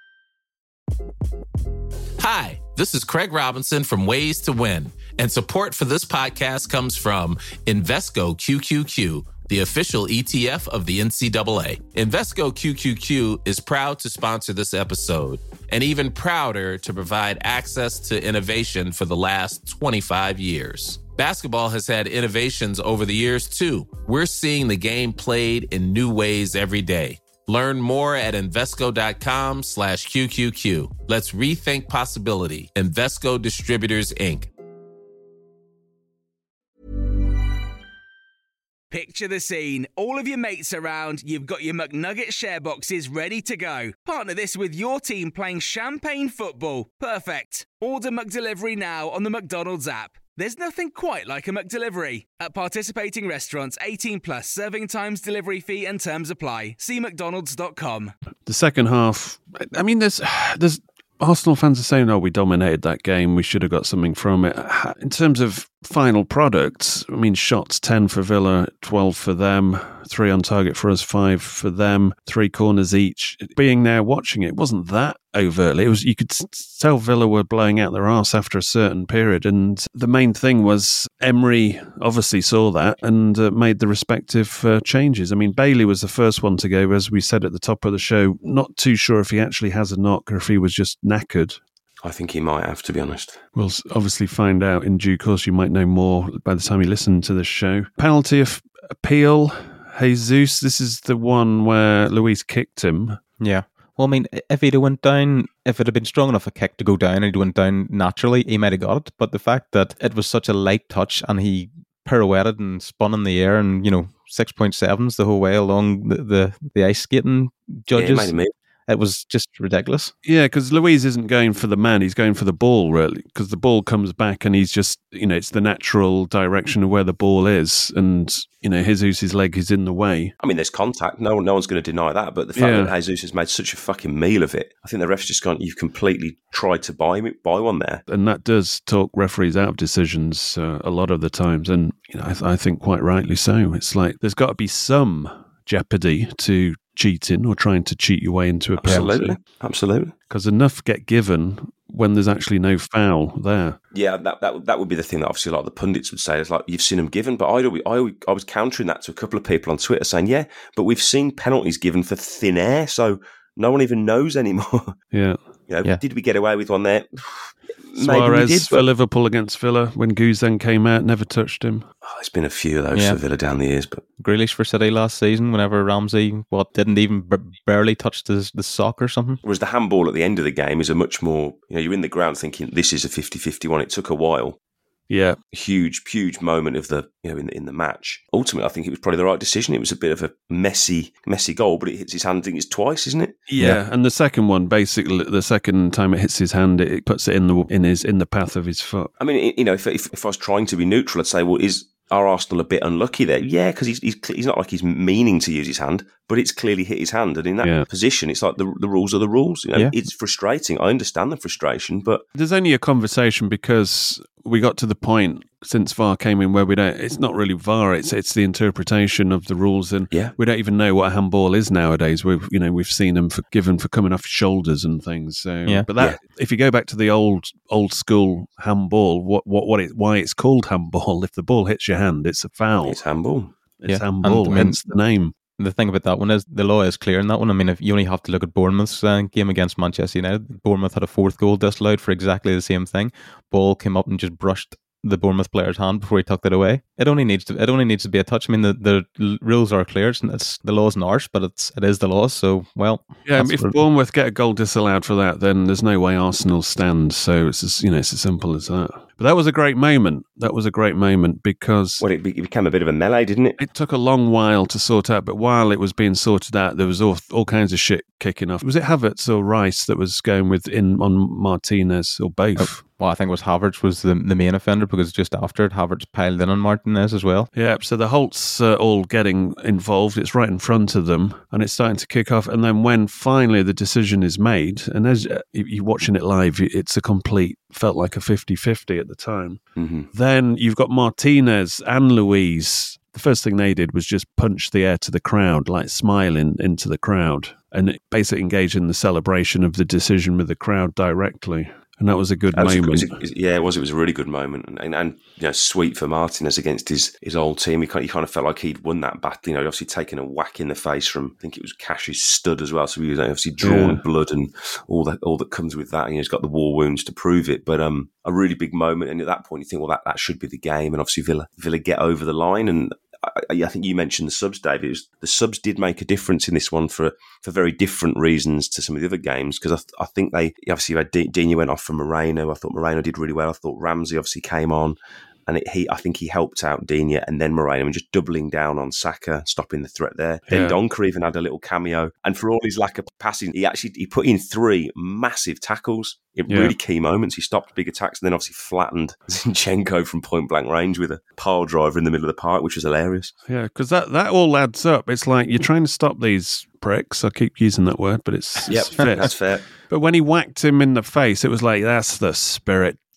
[SPEAKER 10] Hi, this is Craig Robinson from Ways to Win, and support for this podcast comes from Invesco Q Q Q, the official E T F of the N C double A. Invesco Q Q Q is proud to sponsor this episode, and even prouder to provide access to innovation for the last twenty-five years. Basketball has had innovations over the years, too. We're seeing the game played in new ways every day. Learn more at Invesco.com slash QQQ. Let's rethink possibility. Invesco Distributors, Incorporated.
[SPEAKER 3] Picture the scene. All of your mates around, you've got your McNugget share boxes ready to go. Partner this with your team playing champagne football. Perfect. Order McDelivery now on the McDonald's app. There's nothing quite like a McDelivery. At participating restaurants, eighteen plus, serving times, delivery fee and terms apply. See mcdonalds dot com.
[SPEAKER 6] The second half, I mean, there's there's Arsenal fans are saying, oh, we dominated that game, we should have got something from it. In terms of final product, I mean, shots ten for Villa, twelve for them, three on target for us, five for them, three corners each. Being there watching it, it wasn't that overtly. It was, you could tell Villa were blowing out their arse after a certain period. And the main thing was Emery obviously saw that and uh, made the respective uh, changes. I mean, Bailey was the first one to go, as we said at the top of the show. Not too sure if he actually has a knock or if he was just knackered.
[SPEAKER 7] I think he might have, to be honest.
[SPEAKER 6] We'll obviously find out in due course. You might know more by the time you listen to this show. Penalty of appeal, Jesus. This is the one where Luis kicked him.
[SPEAKER 8] Yeah. Well, I mean, if he'd have went down, if it had been strong enough a kick to go down and he'd went down naturally, he might have got it. But the fact that it was such a light touch and he pirouetted and spun in the air and, you know, six point sevens the whole way along the, the, the ice skating judges.
[SPEAKER 7] Yeah, it made him.
[SPEAKER 8] It was just ridiculous.
[SPEAKER 6] Yeah, because Luis isn't going for the man, he's going for the ball, really, because the ball comes back and he's just, you know, it's the natural direction of where the ball is, and, you know, Jesus' leg is in the way.
[SPEAKER 7] I mean, there's contact, no, no one's going to deny that, but the fact
[SPEAKER 6] Yeah.
[SPEAKER 7] that Jesus has made such a fucking meal of it, I think the ref's just gone, you've completely tried to buy, buy one there.
[SPEAKER 6] And that does talk referees out of decisions uh, a lot of the times, and, you know, I, th- I think quite rightly so. It's like, there's got to be some jeopardy to cheating or trying to cheat your way into a penalty.
[SPEAKER 7] Absolutely, absolutely.
[SPEAKER 6] Because enough get given when there's actually no foul there.
[SPEAKER 7] Yeah, that, that that would be the thing that obviously a lot of the pundits would say. It's like, you've seen them given, but I, I, I was countering that to a couple of people on Twitter saying, yeah, but we've seen penalties given for thin air, so no one even knows anymore.
[SPEAKER 6] Yeah.
[SPEAKER 7] You know,
[SPEAKER 8] Yeah.
[SPEAKER 7] Did we get away with one there? Maybe
[SPEAKER 6] Suarez
[SPEAKER 7] we did,
[SPEAKER 6] for
[SPEAKER 7] but
[SPEAKER 6] Liverpool against Villa when Goose then came out, never touched him.
[SPEAKER 7] oh, there's been a few of those
[SPEAKER 8] Yeah.
[SPEAKER 7] for Villa down the years, but
[SPEAKER 8] Grealish for City last season, whenever Ramsey what didn't even b- barely touch the, the sock or something.
[SPEAKER 7] whereas the handball at the end of the game is a much more, you know, you're in the ground thinking this is a fifty-fifty one. It took a while.
[SPEAKER 6] Yeah.
[SPEAKER 7] Huge, huge moment of the, you know, in the, in the match. Ultimately, I think it was probably the right decision. It was a bit of a messy, messy goal, but it hits his hand, I think it's twice, isn't it?
[SPEAKER 6] Yeah,
[SPEAKER 8] Yeah.
[SPEAKER 6] and the second one, basically, the second time it hits his hand, it puts it in the in his in the path of his foot.
[SPEAKER 7] I mean, you know, if, if, if I was trying to be neutral, I'd say, well, is are Arsenal a bit unlucky there? Yeah, because he's, he's he's not like he's meaning to use his hand, but it's clearly hit his hand. And in that
[SPEAKER 6] Yeah.
[SPEAKER 7] position, it's like the the rules are the rules. You know,
[SPEAKER 8] Yeah.
[SPEAKER 7] it's frustrating. I understand the frustration, but
[SPEAKER 6] There's only a conversation because we got to the point since V A R came in where we don't. It's not really V A R. It's it's the interpretation of the rules, and
[SPEAKER 7] Yeah.
[SPEAKER 6] we don't even know what a handball is nowadays. We've you know we've seen them forgiven for coming off shoulders and things. So,
[SPEAKER 8] Yeah.
[SPEAKER 6] but that if you go back to the old old school handball, what what what it why it's called handball? If the ball hits your hand, it's a foul.
[SPEAKER 7] it's handball.
[SPEAKER 6] It's
[SPEAKER 8] Yeah.
[SPEAKER 6] handball,
[SPEAKER 8] And, I mean,
[SPEAKER 6] hence the name.
[SPEAKER 8] The thing about that one is the law is clear in that one. I mean, if you only have to look at Bournemouth's uh, game against Manchester United, Bournemouth had a fourth goal disallowed for exactly the same thing. Ball came up and just brushed the Bournemouth player's hand before he tucked it away. It only needs to. It only needs to be a touch. I mean, the, the l- rules are clear. It's, it's the law's not harsh, but it's it is the law. So, well,
[SPEAKER 6] Yeah,
[SPEAKER 8] that's
[SPEAKER 6] if
[SPEAKER 8] what-
[SPEAKER 6] Bournemouth get a goal disallowed for that, then there's no way Arsenal stand. So it's as, you know it's as simple as that. But that was a great moment. That was a great moment because
[SPEAKER 7] Well, it, be, it became a bit of a melee, didn't it?
[SPEAKER 6] it took a long while to sort out. But while it was being sorted out, there was all, all kinds of shit kicking off. Was it Havertz or Rice that was going with in on Martinez or both?
[SPEAKER 8] well, I think it was Havertz was the the main offender because just after it, Havertz piled in on Martinez as well.
[SPEAKER 6] Yeah, so the Holt's uh, all getting involved. It's right in front of them, and it's starting to kick off. And then when finally the decision is made, and as uh, you- you're watching it live, it's a complete, felt like a fifty-fifty at the time.
[SPEAKER 7] Mm-hmm.
[SPEAKER 6] Then you've got Martinez and Luis. The first thing they did was just punch the air to the crowd, like smiling into the crowd, and basically engage in the celebration of the decision with the crowd directly. And that was a good
[SPEAKER 7] That was a-
[SPEAKER 6] moment.
[SPEAKER 7] it was a- yeah, it was. It was a really good moment, and, and, and you know, sweet for Martinez against his, his old team. He kind, he kind of felt like he'd won that battle. You know, obviously taken a whack in the face from I think it was Cash's stud as well. So he was obviously drawn
[SPEAKER 6] Yeah.
[SPEAKER 7] blood and all that all that comes with that. And he's got the war wounds to prove it. But um, a really big moment, and at that point you think, well, that, that should be the game. And obviously Villa Villa get over the line. And I, I think you mentioned the subs, David. It was, the subs did make a difference in this one for for very different reasons to some of the other games, because I, th- I think they obviously you had D- Digne went off from Moreno. I thought Moreno did really well. I thought Ramsey obviously came on, and it, he I think he helped out Digne and then Moreno, and just doubling down on Saka, stopping the threat there. Then
[SPEAKER 6] Yeah.
[SPEAKER 7] Donker even had a little cameo, and for all his lack of passing, he actually he put in three massive tackles in
[SPEAKER 6] Yeah.
[SPEAKER 7] really key moments. He stopped big attacks and then obviously flattened Zinchenko from point blank range with a pile driver in the middle of the park, which was hilarious.
[SPEAKER 6] Yeah, because that, that all adds up. It's like you're trying to stop these pricks. I keep using that word, but it's,
[SPEAKER 7] Yep,
[SPEAKER 6] it's fit.
[SPEAKER 7] that's fair.
[SPEAKER 6] But when he whacked him in the face, it was like, that's the spirit.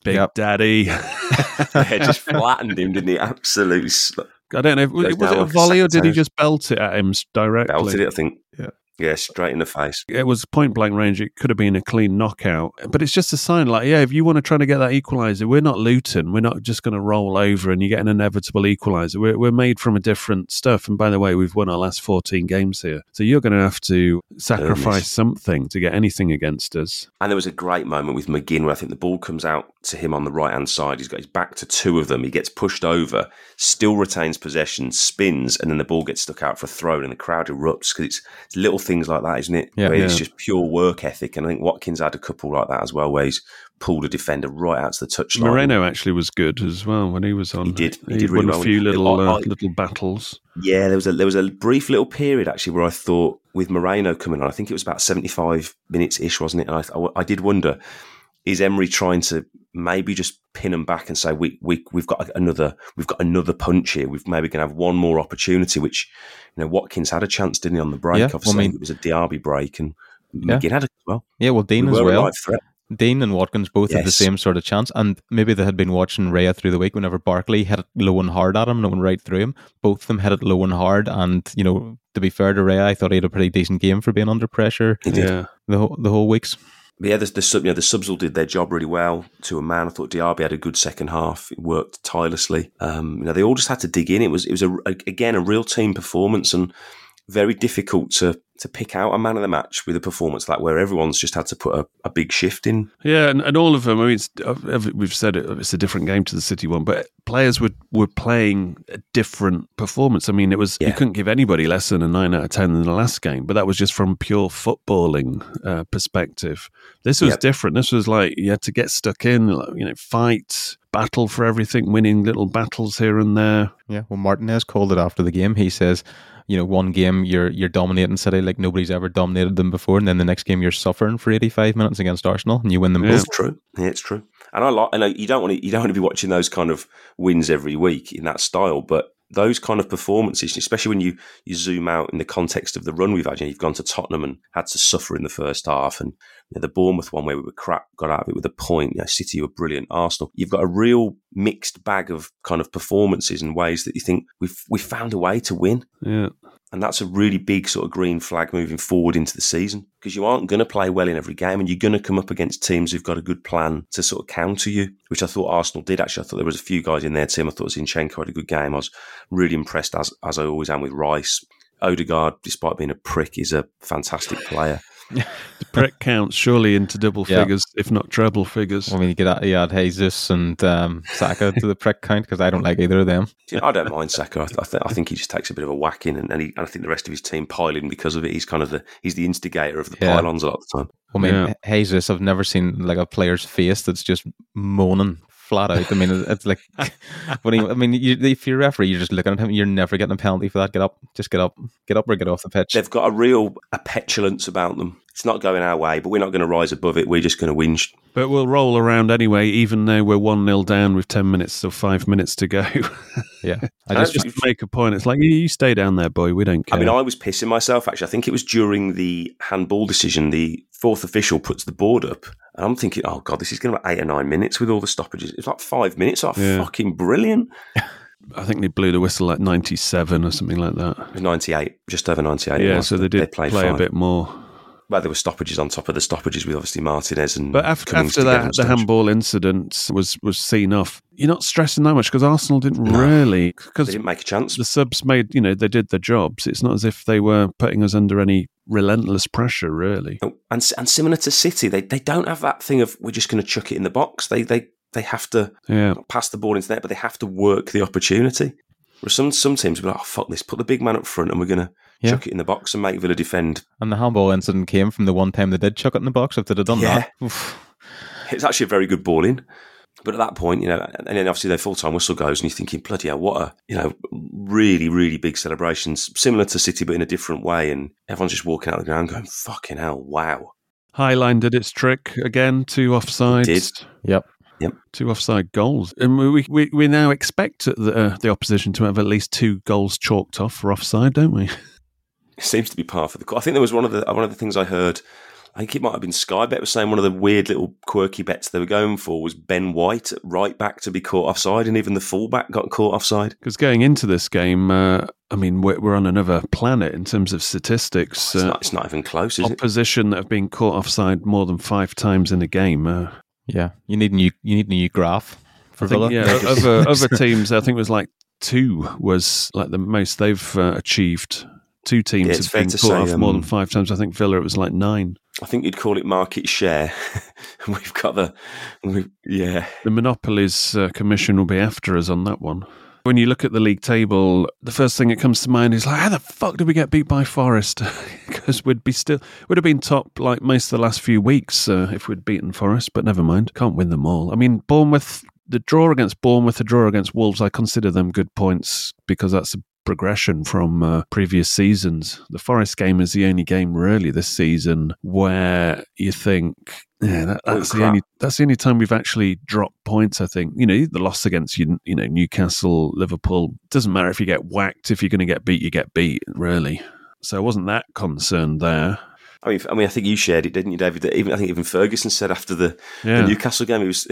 [SPEAKER 6] Big
[SPEAKER 8] Yep.
[SPEAKER 6] Daddy.
[SPEAKER 7] Yeah, just flattened him, didn't he? Absolutely. Sl-
[SPEAKER 6] I don't know. Was,
[SPEAKER 7] Goes
[SPEAKER 6] was
[SPEAKER 7] down
[SPEAKER 6] it a
[SPEAKER 7] like a
[SPEAKER 6] volley or
[SPEAKER 7] sack of
[SPEAKER 6] did he
[SPEAKER 7] toast.
[SPEAKER 6] just belt it at him directly?
[SPEAKER 7] Belted it, I think.
[SPEAKER 6] Yeah.
[SPEAKER 7] Yeah, straight in the face.
[SPEAKER 6] It was point blank range. It could have been a clean knockout, but it's just a sign like, yeah, if you want to try to get that equaliser, we're not Luton. We're not just going to roll over and you get an inevitable equaliser. We're, we're made from a different stuff. And by the way, we've won our last fourteen games here. So you're going to have to sacrifice something to get anything against us.
[SPEAKER 7] And there was a great moment with McGinn where I think the ball comes out to him on the right-hand side. He's got his back to two of them. He gets pushed over, still retains possession, spins, and then the ball gets stuck out for a throw and the crowd erupts because it's, it's little things like that, isn't it?
[SPEAKER 8] Yeah,
[SPEAKER 7] where it's
[SPEAKER 6] yeah.
[SPEAKER 7] just pure work ethic. And I think Watkins had a couple like that as well, where he's pulled a defender right out to the touchline.
[SPEAKER 6] Moreno actually was good as well when he was on.
[SPEAKER 7] He did. He
[SPEAKER 6] He
[SPEAKER 7] did
[SPEAKER 6] won
[SPEAKER 7] really
[SPEAKER 6] a
[SPEAKER 7] well.
[SPEAKER 6] few little
[SPEAKER 7] I-
[SPEAKER 6] uh,
[SPEAKER 7] I-
[SPEAKER 6] little battles.
[SPEAKER 7] Yeah, there was a there was a brief little period actually where I thought with Moreno coming on, I think it was about seventy-five minutes ish, wasn't it? And I, I, I did wonder, is Emery trying to maybe just pin them back and say we we we've got another we've got another punch here. We've maybe going to have one more opportunity. Which you know Watkins had a chance, didn't he, on the break?
[SPEAKER 8] Yeah,
[SPEAKER 7] Obviously,
[SPEAKER 8] well, I mean-
[SPEAKER 7] it was a Diaby break, and
[SPEAKER 8] Yeah.
[SPEAKER 7] McGinn had it as well.
[SPEAKER 8] Yeah, well, Dean
[SPEAKER 7] We
[SPEAKER 8] as
[SPEAKER 7] were a
[SPEAKER 8] well.
[SPEAKER 7] live threat.
[SPEAKER 8] Dean and Watkins both had the
[SPEAKER 7] Yes.
[SPEAKER 8] same sort of chance, and maybe they had been watching Raya through the week whenever Barkley hit it low and hard at him and it went right through him. Both of them hit it low and hard, and, you know, to be fair to Raya, I thought he had a pretty decent game for being under pressure
[SPEAKER 7] He did.
[SPEAKER 6] Yeah.
[SPEAKER 8] the whole, the whole weeks.
[SPEAKER 7] But yeah, the, the, sub, you know, the subs all did their job really well to a man. I thought Diaby had a good second half. It worked tirelessly. Um, you know, they all just had to dig in. It was, it was a, a, again, a real team performance and very difficult to to pick out a man of the match with a performance like where everyone's just had to put a, a big shift in.
[SPEAKER 6] Yeah, and, and all of them. I mean, it's, we've said it. It's a different game to the City one, but players were were playing a different performance. I mean, it was
[SPEAKER 7] Yeah.
[SPEAKER 6] you couldn't give anybody less than a nine out of ten in the last game, but that was just from pure footballing uh, perspective. This was
[SPEAKER 7] Yep.
[SPEAKER 6] different. This was like you had to get stuck in, like, you know, fight, battle for everything, winning little battles here and there.
[SPEAKER 8] Yeah, well, Martinez called it after the game. He says, you know, one game you're you're dominating City like nobody's ever dominated them before, and then the next game you're suffering for eighty-five minutes against Arsenal, and you win them
[SPEAKER 6] Yeah.
[SPEAKER 8] both.
[SPEAKER 7] It's true. Yeah, it's true. And I like. I know you don't want to. You don't want to be watching those kind of wins every week in that style, but those kind of performances, especially when you, you zoom out in the context of the run we've had. You know, you've gone to Tottenham and had to suffer in the first half, and you know, the Bournemouth one where we were crap, got out of it with a point. You know, City were brilliant. Arsenal, you've got a real mixed bag of kind of performances and ways that you think we've we found a way to win.
[SPEAKER 6] Yeah.
[SPEAKER 7] And that's a really big sort of green flag moving forward into the season because you aren't going to play well in every game and you're going to come up against teams who've got a good plan to sort of counter you, which I thought Arsenal did actually. I thought there was a few guys in their team. I thought Zinchenko had a good game. I was really impressed, as as I always am, with Rice. Odegaard, despite being a prick, is a fantastic player.
[SPEAKER 6] The prick counts surely into double
[SPEAKER 8] Yeah.
[SPEAKER 6] figures, if not treble figures.
[SPEAKER 8] I mean, you could add, you add Jesus and um, Saka to the prick count because I don't like either of them.
[SPEAKER 7] You know, I don't mind Saka. I, th- I, th- I think he just takes a bit of a whacking, and, and, he, and I think the rest of his team pile in because of it. He's kind of the he's the instigator of the
[SPEAKER 8] Yeah.
[SPEAKER 7] pylons a lot of the time.
[SPEAKER 8] I mean,
[SPEAKER 6] Yeah.
[SPEAKER 8] Jesus, I've never seen like a player's face that's just moaning flat out. I mean, it- it's like, when he, I mean, you, if you're a referee, you're just looking at him, you're never getting a penalty for that. Get up, just get up, get up or get off the pitch.
[SPEAKER 7] They've got a real a petulance about them. It's not going our way, but we're not going to rise above it. We're just going to whinge.
[SPEAKER 6] But we'll roll around anyway, even though we're one nil down with ten minutes or five minutes to go.
[SPEAKER 8] Yeah, I
[SPEAKER 7] I
[SPEAKER 8] just,
[SPEAKER 6] Just to make a point, it's like, you, you stay down there, boy, we don't care.
[SPEAKER 7] I mean, I was pissing myself, actually. I think it was during the handball decision, the fourth official puts the board up, and I'm thinking, oh, God, this is going to be eight or nine minutes with all the stoppages. It's like five minutes. Oh,
[SPEAKER 6] Yeah.
[SPEAKER 7] fucking brilliant.
[SPEAKER 6] I think they blew the whistle at ninety-seven or something like that.
[SPEAKER 7] It was ninety-eight, just over ninety-eight. it
[SPEAKER 6] Yeah,
[SPEAKER 7] was.
[SPEAKER 6] so they did
[SPEAKER 7] played
[SPEAKER 6] play a
[SPEAKER 7] fine.
[SPEAKER 6] bit more.
[SPEAKER 7] Well, there were stoppages on top of the stoppages with obviously Martinez and
[SPEAKER 6] But after,
[SPEAKER 7] Cummings
[SPEAKER 6] after
[SPEAKER 7] together
[SPEAKER 6] that,
[SPEAKER 7] on
[SPEAKER 6] the
[SPEAKER 7] stage.
[SPEAKER 6] handball incident was, was seen off. You're not stressing that much because Arsenal didn't
[SPEAKER 7] No.
[SPEAKER 6] really. Because
[SPEAKER 7] They didn't make a chance.
[SPEAKER 6] the subs made, you know, they did their jobs. It's not as if they were putting us under any relentless pressure, really.
[SPEAKER 7] Oh, And and similar to City, they they don't have that thing of we're just going to chuck it in the box. They they they have to
[SPEAKER 6] Yeah.
[SPEAKER 7] pass the ball into net, but they have to work the opportunity. Whereas some some teams will be like, oh, fuck this, put the big man up front and we're going to
[SPEAKER 8] Yeah.
[SPEAKER 7] chuck it in the box and make Villa defend.
[SPEAKER 8] and the handball incident came from the one time they did chuck it in the box. If they'd have done
[SPEAKER 7] Yeah.
[SPEAKER 8] that, oof.
[SPEAKER 7] It's actually a very good ball in. But at that point, you know, and then obviously their full-time whistle goes and you're thinking, bloody hell, what a, you know, really, really big celebrations, similar to City but in a different way. And everyone's just walking out the ground going, fucking hell, wow.
[SPEAKER 6] Highline did its trick again, two offsides.
[SPEAKER 7] It did.
[SPEAKER 8] Yep.
[SPEAKER 6] Two offside goals. And we we, we now expect the, uh, the opposition to have at least two goals chalked off for offside, don't we?
[SPEAKER 7] It seems to be par for the course. I think there was one of the one of the things I heard I think it might have been Sky Bet was saying one of the weird little quirky bets they were going for was Ben White at right back to be caught offside, and even the fullback got caught offside.
[SPEAKER 6] Because going into this game, uh, I mean, we're, we're on another planet in terms of statistics.
[SPEAKER 7] Oh, it's,
[SPEAKER 6] uh,
[SPEAKER 7] not, it's not even close, is
[SPEAKER 6] opposition
[SPEAKER 7] it?
[SPEAKER 6] that have been caught offside more than five times in a game. Uh,
[SPEAKER 8] yeah, you need a new, you need a new graph for
[SPEAKER 6] I think,
[SPEAKER 8] Villa.
[SPEAKER 6] yeah, other, other teams, I think it was like two was like the most they've uh, achieved. Two teams
[SPEAKER 7] yeah,
[SPEAKER 6] have been caught
[SPEAKER 7] say,
[SPEAKER 6] off
[SPEAKER 7] um,
[SPEAKER 6] more than five times. I think Villa, it was like nine.
[SPEAKER 7] I think you'd call it market share. We've got the, we've, yeah.
[SPEAKER 6] The Monopolies uh, Commission will be after us on that one. When you look at the league table, the first thing that comes to mind is like, how the fuck did we get beat by Forest? Because we'd be still, would have been top like most of the last few weeks uh, if we'd beaten Forest, but never mind. Can't win them all. I mean, Bournemouth, the draw against Bournemouth, the draw against Wolves, I consider them good points because that's a progression from uh, previous seasons. The Forest game is the only game really this season where you think, yeah, that, that's oh, the only that's the only time we've actually dropped points. I think you know the loss against you, you know Newcastle, Liverpool. Doesn't matter if you get whacked. If you're going to get beat, you get beat. Really. So I wasn't that concerned there.
[SPEAKER 7] I mean, I mean, I think you shared it, didn't you, David? That even I think even Ferguson said after the,
[SPEAKER 6] yeah.
[SPEAKER 7] the Newcastle game, he was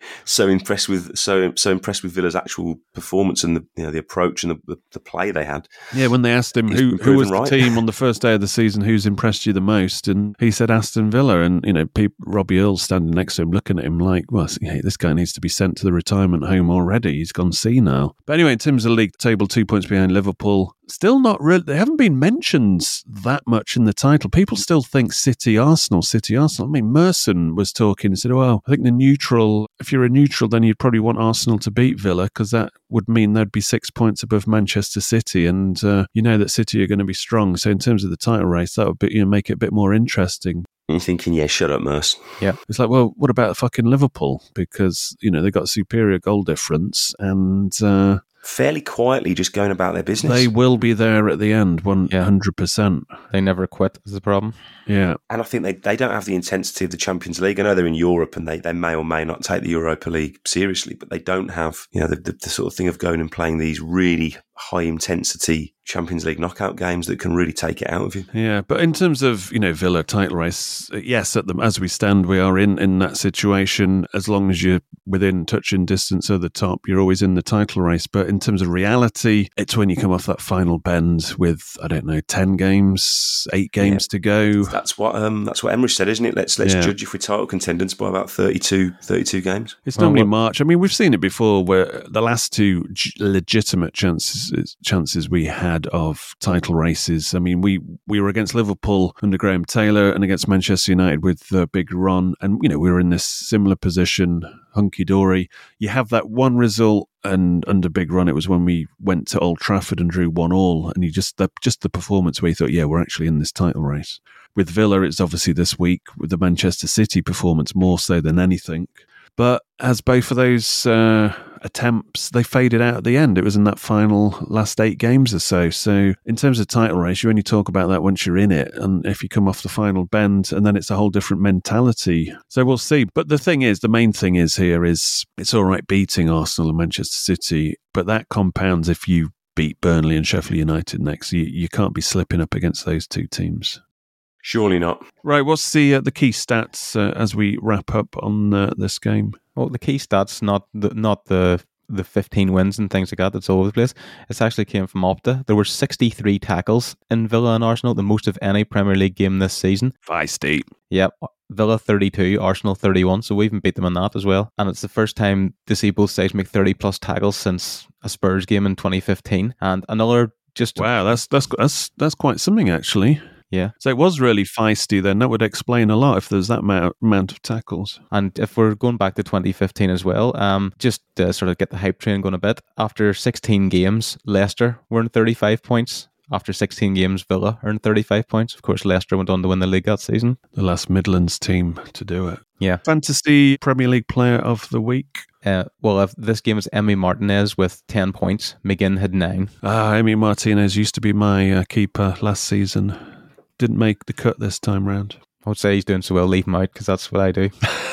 [SPEAKER 7] so impressed with so so impressed with Villa's actual performance and the you know the approach and the, the, the play they had.
[SPEAKER 6] Yeah, when they asked him who who was the right. team on the first day of the season, who's impressed you the most, and he said Aston Villa, and you know, people, Robbie Earle standing next to him, looking at him like, well, hey, this guy needs to be sent to the retirement home already. He's gone senile. But anyway, in terms of league table, two points behind Liverpool. Still not really, they haven't been mentioned that much in the title. People still think City, Arsenal, City, Arsenal. I mean, Merson was talking and said, well, I think the neutral, if you're a neutral, then you'd probably want Arsenal to beat Villa because that would mean they'd be six points above Manchester City. And uh, you know that City are going to be strong. So in terms of the title race, that would be, you know, make it a bit more interesting.
[SPEAKER 7] You're thinking, yeah, shut up, Merce.
[SPEAKER 8] Yeah.
[SPEAKER 6] It's like, well, what about fucking Liverpool? Because, you know, they've got superior goal difference and... Uh,
[SPEAKER 7] fairly quietly just going about their business.
[SPEAKER 6] They will be there at the end, one hundred percent.
[SPEAKER 8] They never quit is the problem.
[SPEAKER 6] Yeah.
[SPEAKER 7] And I think they, they don't have the intensity of the Champions League. I know they're in Europe and they, they may or may not take the Europa League seriously, but they don't have, you know, the, the, the sort of thing of going and playing these really high intensity Champions League knockout games that can really take it out of you.
[SPEAKER 6] Yeah, but in terms of, you know, Villa title race, yes, at the, as we stand, we are in, in that situation. As long as you're within touching distance of the top, you're always in the title race. But in terms of reality, it's when you come off that final bend with, I don't know, ten games, eight games yeah. to go.
[SPEAKER 7] That's what um, that's what Emery said, isn't it? Let's let's yeah. judge if we're title contenders by about thirty-two, thirty-two games.
[SPEAKER 6] It's well, normally what? March. I mean, we've seen it before where the last two g- legitimate chances chances we had of title races. I mean, we, we were against Liverpool under Graham Taylor and against Manchester United with uh, Big Ron. And, you know, we were in this similar position, hunky-dory. You have that one result, and under Big Ron, it was when we went to Old Trafford and drew one all. And you just the, just the performance where you thought, yeah, we're actually in this title race. With Villa, it's obviously this week with the Manchester City performance more so than anything. But as both of those uh, attempts, they faded out at the end. It was in that final last eight games or so. So in terms of title race, you only talk about that once you're in it. And if you come off the final bend, and then it's a whole different mentality. So we'll see. But the thing is, the main thing is here is it's all right beating Arsenal and Manchester City, but that compounds if you beat Burnley and Sheffield United next. You, you can't be slipping up against those two teams.
[SPEAKER 7] Surely not.
[SPEAKER 6] Right, what's the uh, the key stats uh, as we wrap up on uh, this game?
[SPEAKER 8] Well, the key stats, not the, not the the fifteen wins and things like that that's all over the place. It's actually came from Opta. There were sixty-three tackles in Villa and Arsenal, the most of any Premier League game this season.
[SPEAKER 6] Feisty.
[SPEAKER 8] Yep. Villa thirty-two, Arsenal thirty-one, so we even beat them on that as well. And it's the first time to see both sides make thirty plus tackles since a Spurs game in twenty fifteen. And another just...
[SPEAKER 6] Wow, that's that's that's that's quite something, actually.
[SPEAKER 8] Yeah.
[SPEAKER 6] So it was really feisty then. That would explain a lot if there's that amount, amount of tackles.
[SPEAKER 8] And if we're going back to twenty fifteen as well, um, just to sort of get the hype train going a bit, after sixteen games, Leicester were in thirty-five points. After sixteen games, Villa earned thirty-five points. Of course, Leicester went on to win the league that season.
[SPEAKER 6] The last Midlands team to do it.
[SPEAKER 8] Yeah.
[SPEAKER 6] Fantasy Premier League Player of the Week.
[SPEAKER 8] Uh, well, if this game is Emi Martinez with ten points. McGinn had nine.
[SPEAKER 6] Ah, Emi Martinez used to be my uh, keeper last season. Didn't make the cut this time round.
[SPEAKER 8] I would say he's doing so well, leave him out, because that's what I do.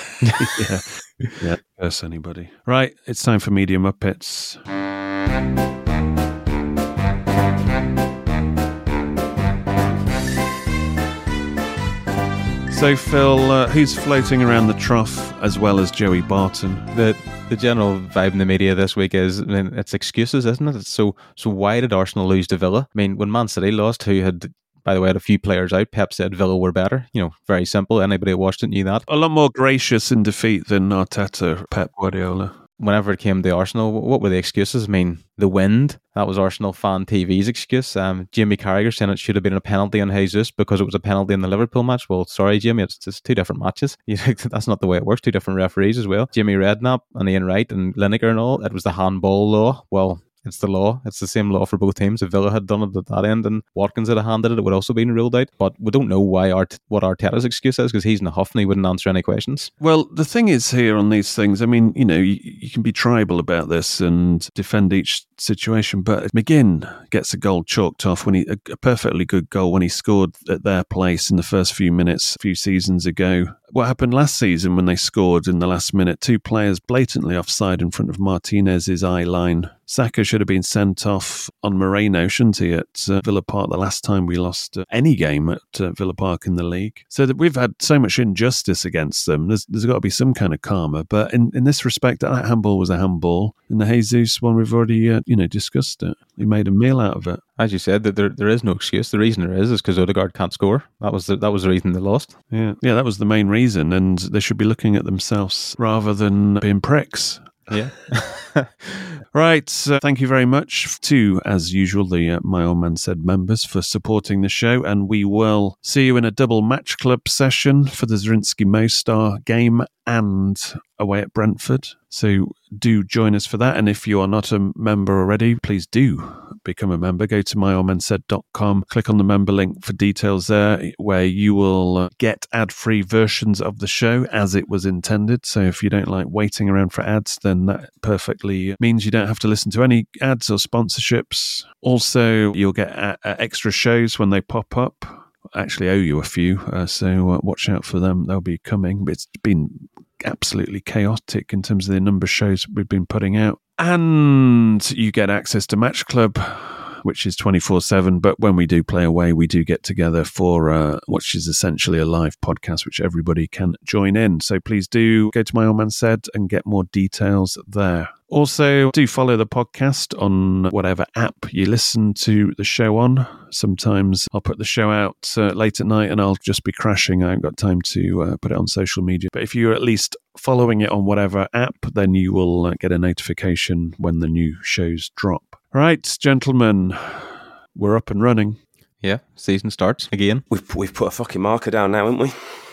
[SPEAKER 6] yeah, yeah, curse anybody. Right, it's time for Media Muppets. So, Phil, uh, who's floating around the trough as well as Joey Barton?
[SPEAKER 8] The the general vibe in the media this week is, I mean, it's excuses, isn't it? It's so so why did Arsenal lose to Villa? I mean, when Man City lost, who had, by the way, had a few players out, Pep said Villa were better. You know, very simple. Anybody who watched it knew that.
[SPEAKER 6] A lot more gracious in defeat than Arteta, Pep Guardiola.
[SPEAKER 8] Whenever it came to Arsenal, what were the excuses? I mean, the wind, that was Arsenal Fan T V's excuse. Um, Jamie Carragher saying it should have been a penalty on Jesus because it was a penalty in the Liverpool match. Well, sorry, Jamie, it's just two different matches. You know, that's not the way it works. Two different referees as well. Jimmy Redknapp and Ian Wright and Lineker and all. It was the handball law. Well, it's the law. It's the same law for both teams. If Villa had done it at that end and Watkins had handed it, it would also been ruled out. But we don't know why Art- what Arteta's excuse is because he's in a huff and he wouldn't answer any questions.
[SPEAKER 6] Well, the thing is here on these things, I mean, you know, you, you can be tribal about this and defend each situation, but McGinn gets a goal chalked off when he a, a perfectly good goal when he scored at their place in the first few minutes a few seasons ago. What happened last season when they scored in the last minute? Two players blatantly offside in front of Martinez's eye line. Saka should have been sent off on Moreno, shouldn't he, at uh, Villa Park the last time we lost uh, any game at uh, Villa Park in the league. So that we've had so much injustice against them. There's, there's got to be some kind of karma. But in, in this respect, that handball was a handball. In the Jesus one, we've already uh, you know discussed it. He made a meal out of it.
[SPEAKER 8] As you said, that there there is no excuse. The reason there is is because Odegaard can't score. That was the, that was the reason they lost.
[SPEAKER 6] Yeah, yeah, that was the main reason, and they should be looking at themselves rather than being pricks.
[SPEAKER 8] Yeah.
[SPEAKER 6] Right. Uh, thank you very much to, as usual, the uh, My Old Man Said members for supporting the show. And we will see you in a double match club session for the Zrinski Mostar game and away at Brentford. So do join us for that. And if you are not a member already, please do become a member. Go to my old man said dot com, click on the member link for details there, where you will uh, get ad-free versions of the show as it was intended. So if you don't like waiting around for ads, then that perfectly means you don't have to listen to any ads or sponsorships. Also, you'll get a- a extra shows when they pop up. I actually owe you a few, uh, so uh, watch out for them. They'll be coming. But it's been absolutely chaotic in terms of the number of shows we've been putting out. And you get access to Match Club, which is twenty-four seven. But when we do play away, we do get together for uh, which is essentially a live podcast, which everybody can join in. So please do go to My Old Man Said and get more details there. Also, do follow the podcast on whatever app you listen to the show on. Sometimes I'll put the show out uh, late at night and I'll just be crashing. I haven't got time to uh, put it on social media. But if you're at least following it on whatever app, then you will uh, get a notification when the new shows drop. Right, gentlemen, we're up and running.
[SPEAKER 8] Yeah, season starts again.
[SPEAKER 7] We've, we've put a fucking marker down now, haven't we?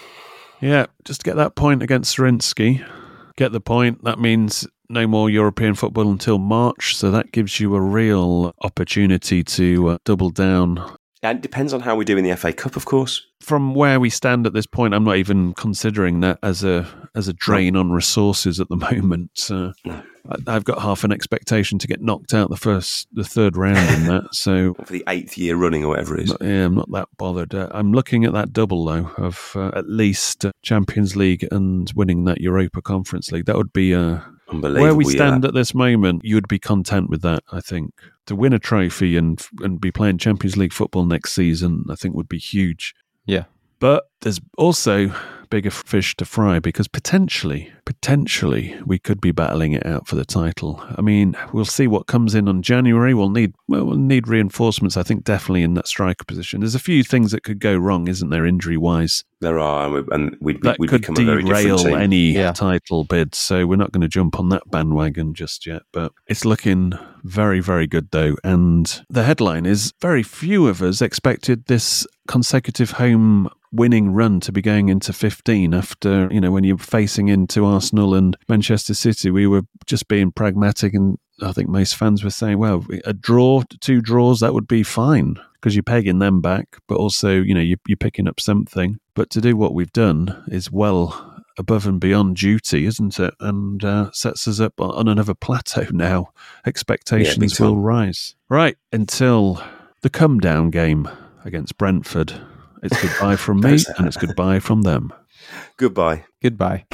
[SPEAKER 6] Yeah, just get that point against Zrinski. Get the point. That means no more European football until March, so that gives you a real opportunity to uh, double down.
[SPEAKER 7] And it depends on how we do in the F A Cup, of course.
[SPEAKER 6] From where we stand at this point, I'm not even considering that as a as a drain on resources at the moment. Uh,
[SPEAKER 7] no.
[SPEAKER 6] I, I've got half an expectation to get knocked out the first, the third round in that. So
[SPEAKER 7] for the eighth year running or whatever it is.
[SPEAKER 6] Not, yeah, I'm not that bothered. Uh, I'm looking at that double though of uh, at least uh, Champions League and winning that Europa Conference League. That would be uh,
[SPEAKER 7] unbelievable.
[SPEAKER 6] Where we stand
[SPEAKER 7] yeah.
[SPEAKER 6] at this moment. You would be content with that, I think. To win a trophy and and be playing Champions League football next season, I think would be huge.
[SPEAKER 8] Yeah.
[SPEAKER 6] But there's also bigger fish to fry because potentially, potentially we could be battling it out for the title. I mean, we'll see what comes in on January. We'll need well, we'll need reinforcements, I think, definitely in that striker position. There's a few things that could go wrong, isn't there, injury-wise?
[SPEAKER 7] There are, and we'd,
[SPEAKER 6] that
[SPEAKER 7] we'd
[SPEAKER 6] could
[SPEAKER 7] become a very different
[SPEAKER 6] derail
[SPEAKER 7] team.
[SPEAKER 6] any
[SPEAKER 8] yeah.
[SPEAKER 6] title bid, so we're not going to jump on that bandwagon just yet. But it's looking very, very good, though. And the headline is, very few of us expected this consecutive home winning run to be going into fifteen after, you know, when you're facing into Arsenal and Manchester City. We were just being pragmatic, and I think most fans were saying, well, a draw, two draws, that would be fine because you're pegging them back, but also, you know, you're, you're picking up something. But to do what we've done is well above and beyond duty, isn't it? And uh, sets us up on another plateau now. Expectations
[SPEAKER 7] yeah,
[SPEAKER 6] will rise. Right, until the come down game against Brentford. It's goodbye from me, and it's goodbye from them.
[SPEAKER 7] Goodbye.
[SPEAKER 8] Goodbye.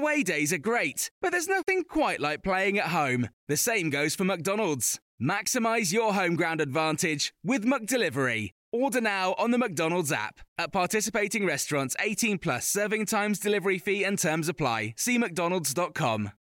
[SPEAKER 3] Away days are great, but there's nothing quite like playing at home. The same goes for McDonald's. Maximise your home ground advantage with McDelivery. Order now on the McDonald's app. At participating restaurants, eighteen plus, serving times, delivery fee and terms apply. See mcdonalds dot com.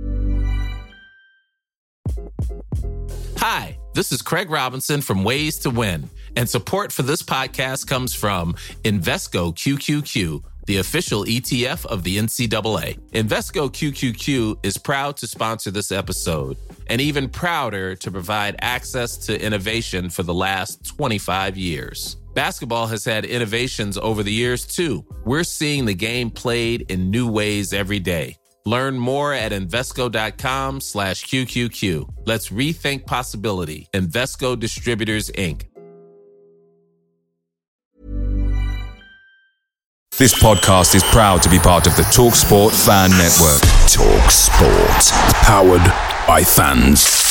[SPEAKER 10] Hi, this is Craig Robinson from Ways to Win, and support for this podcast comes from Invesco Q Q Q, the official E T F of the N C double A. Invesco Q Q Q is proud to sponsor this episode, and even prouder to provide access to innovation for the last twenty-five years. Basketball has had innovations over the years, too. We're seeing the game played in new ways every day. Learn more at Invesco.com slash QQQ. Let's rethink possibility. Invesco Distributors, Incorporated.
[SPEAKER 1] This podcast is proud to be part of the TalkSport Fan Network. TalkSport. Powered by fans.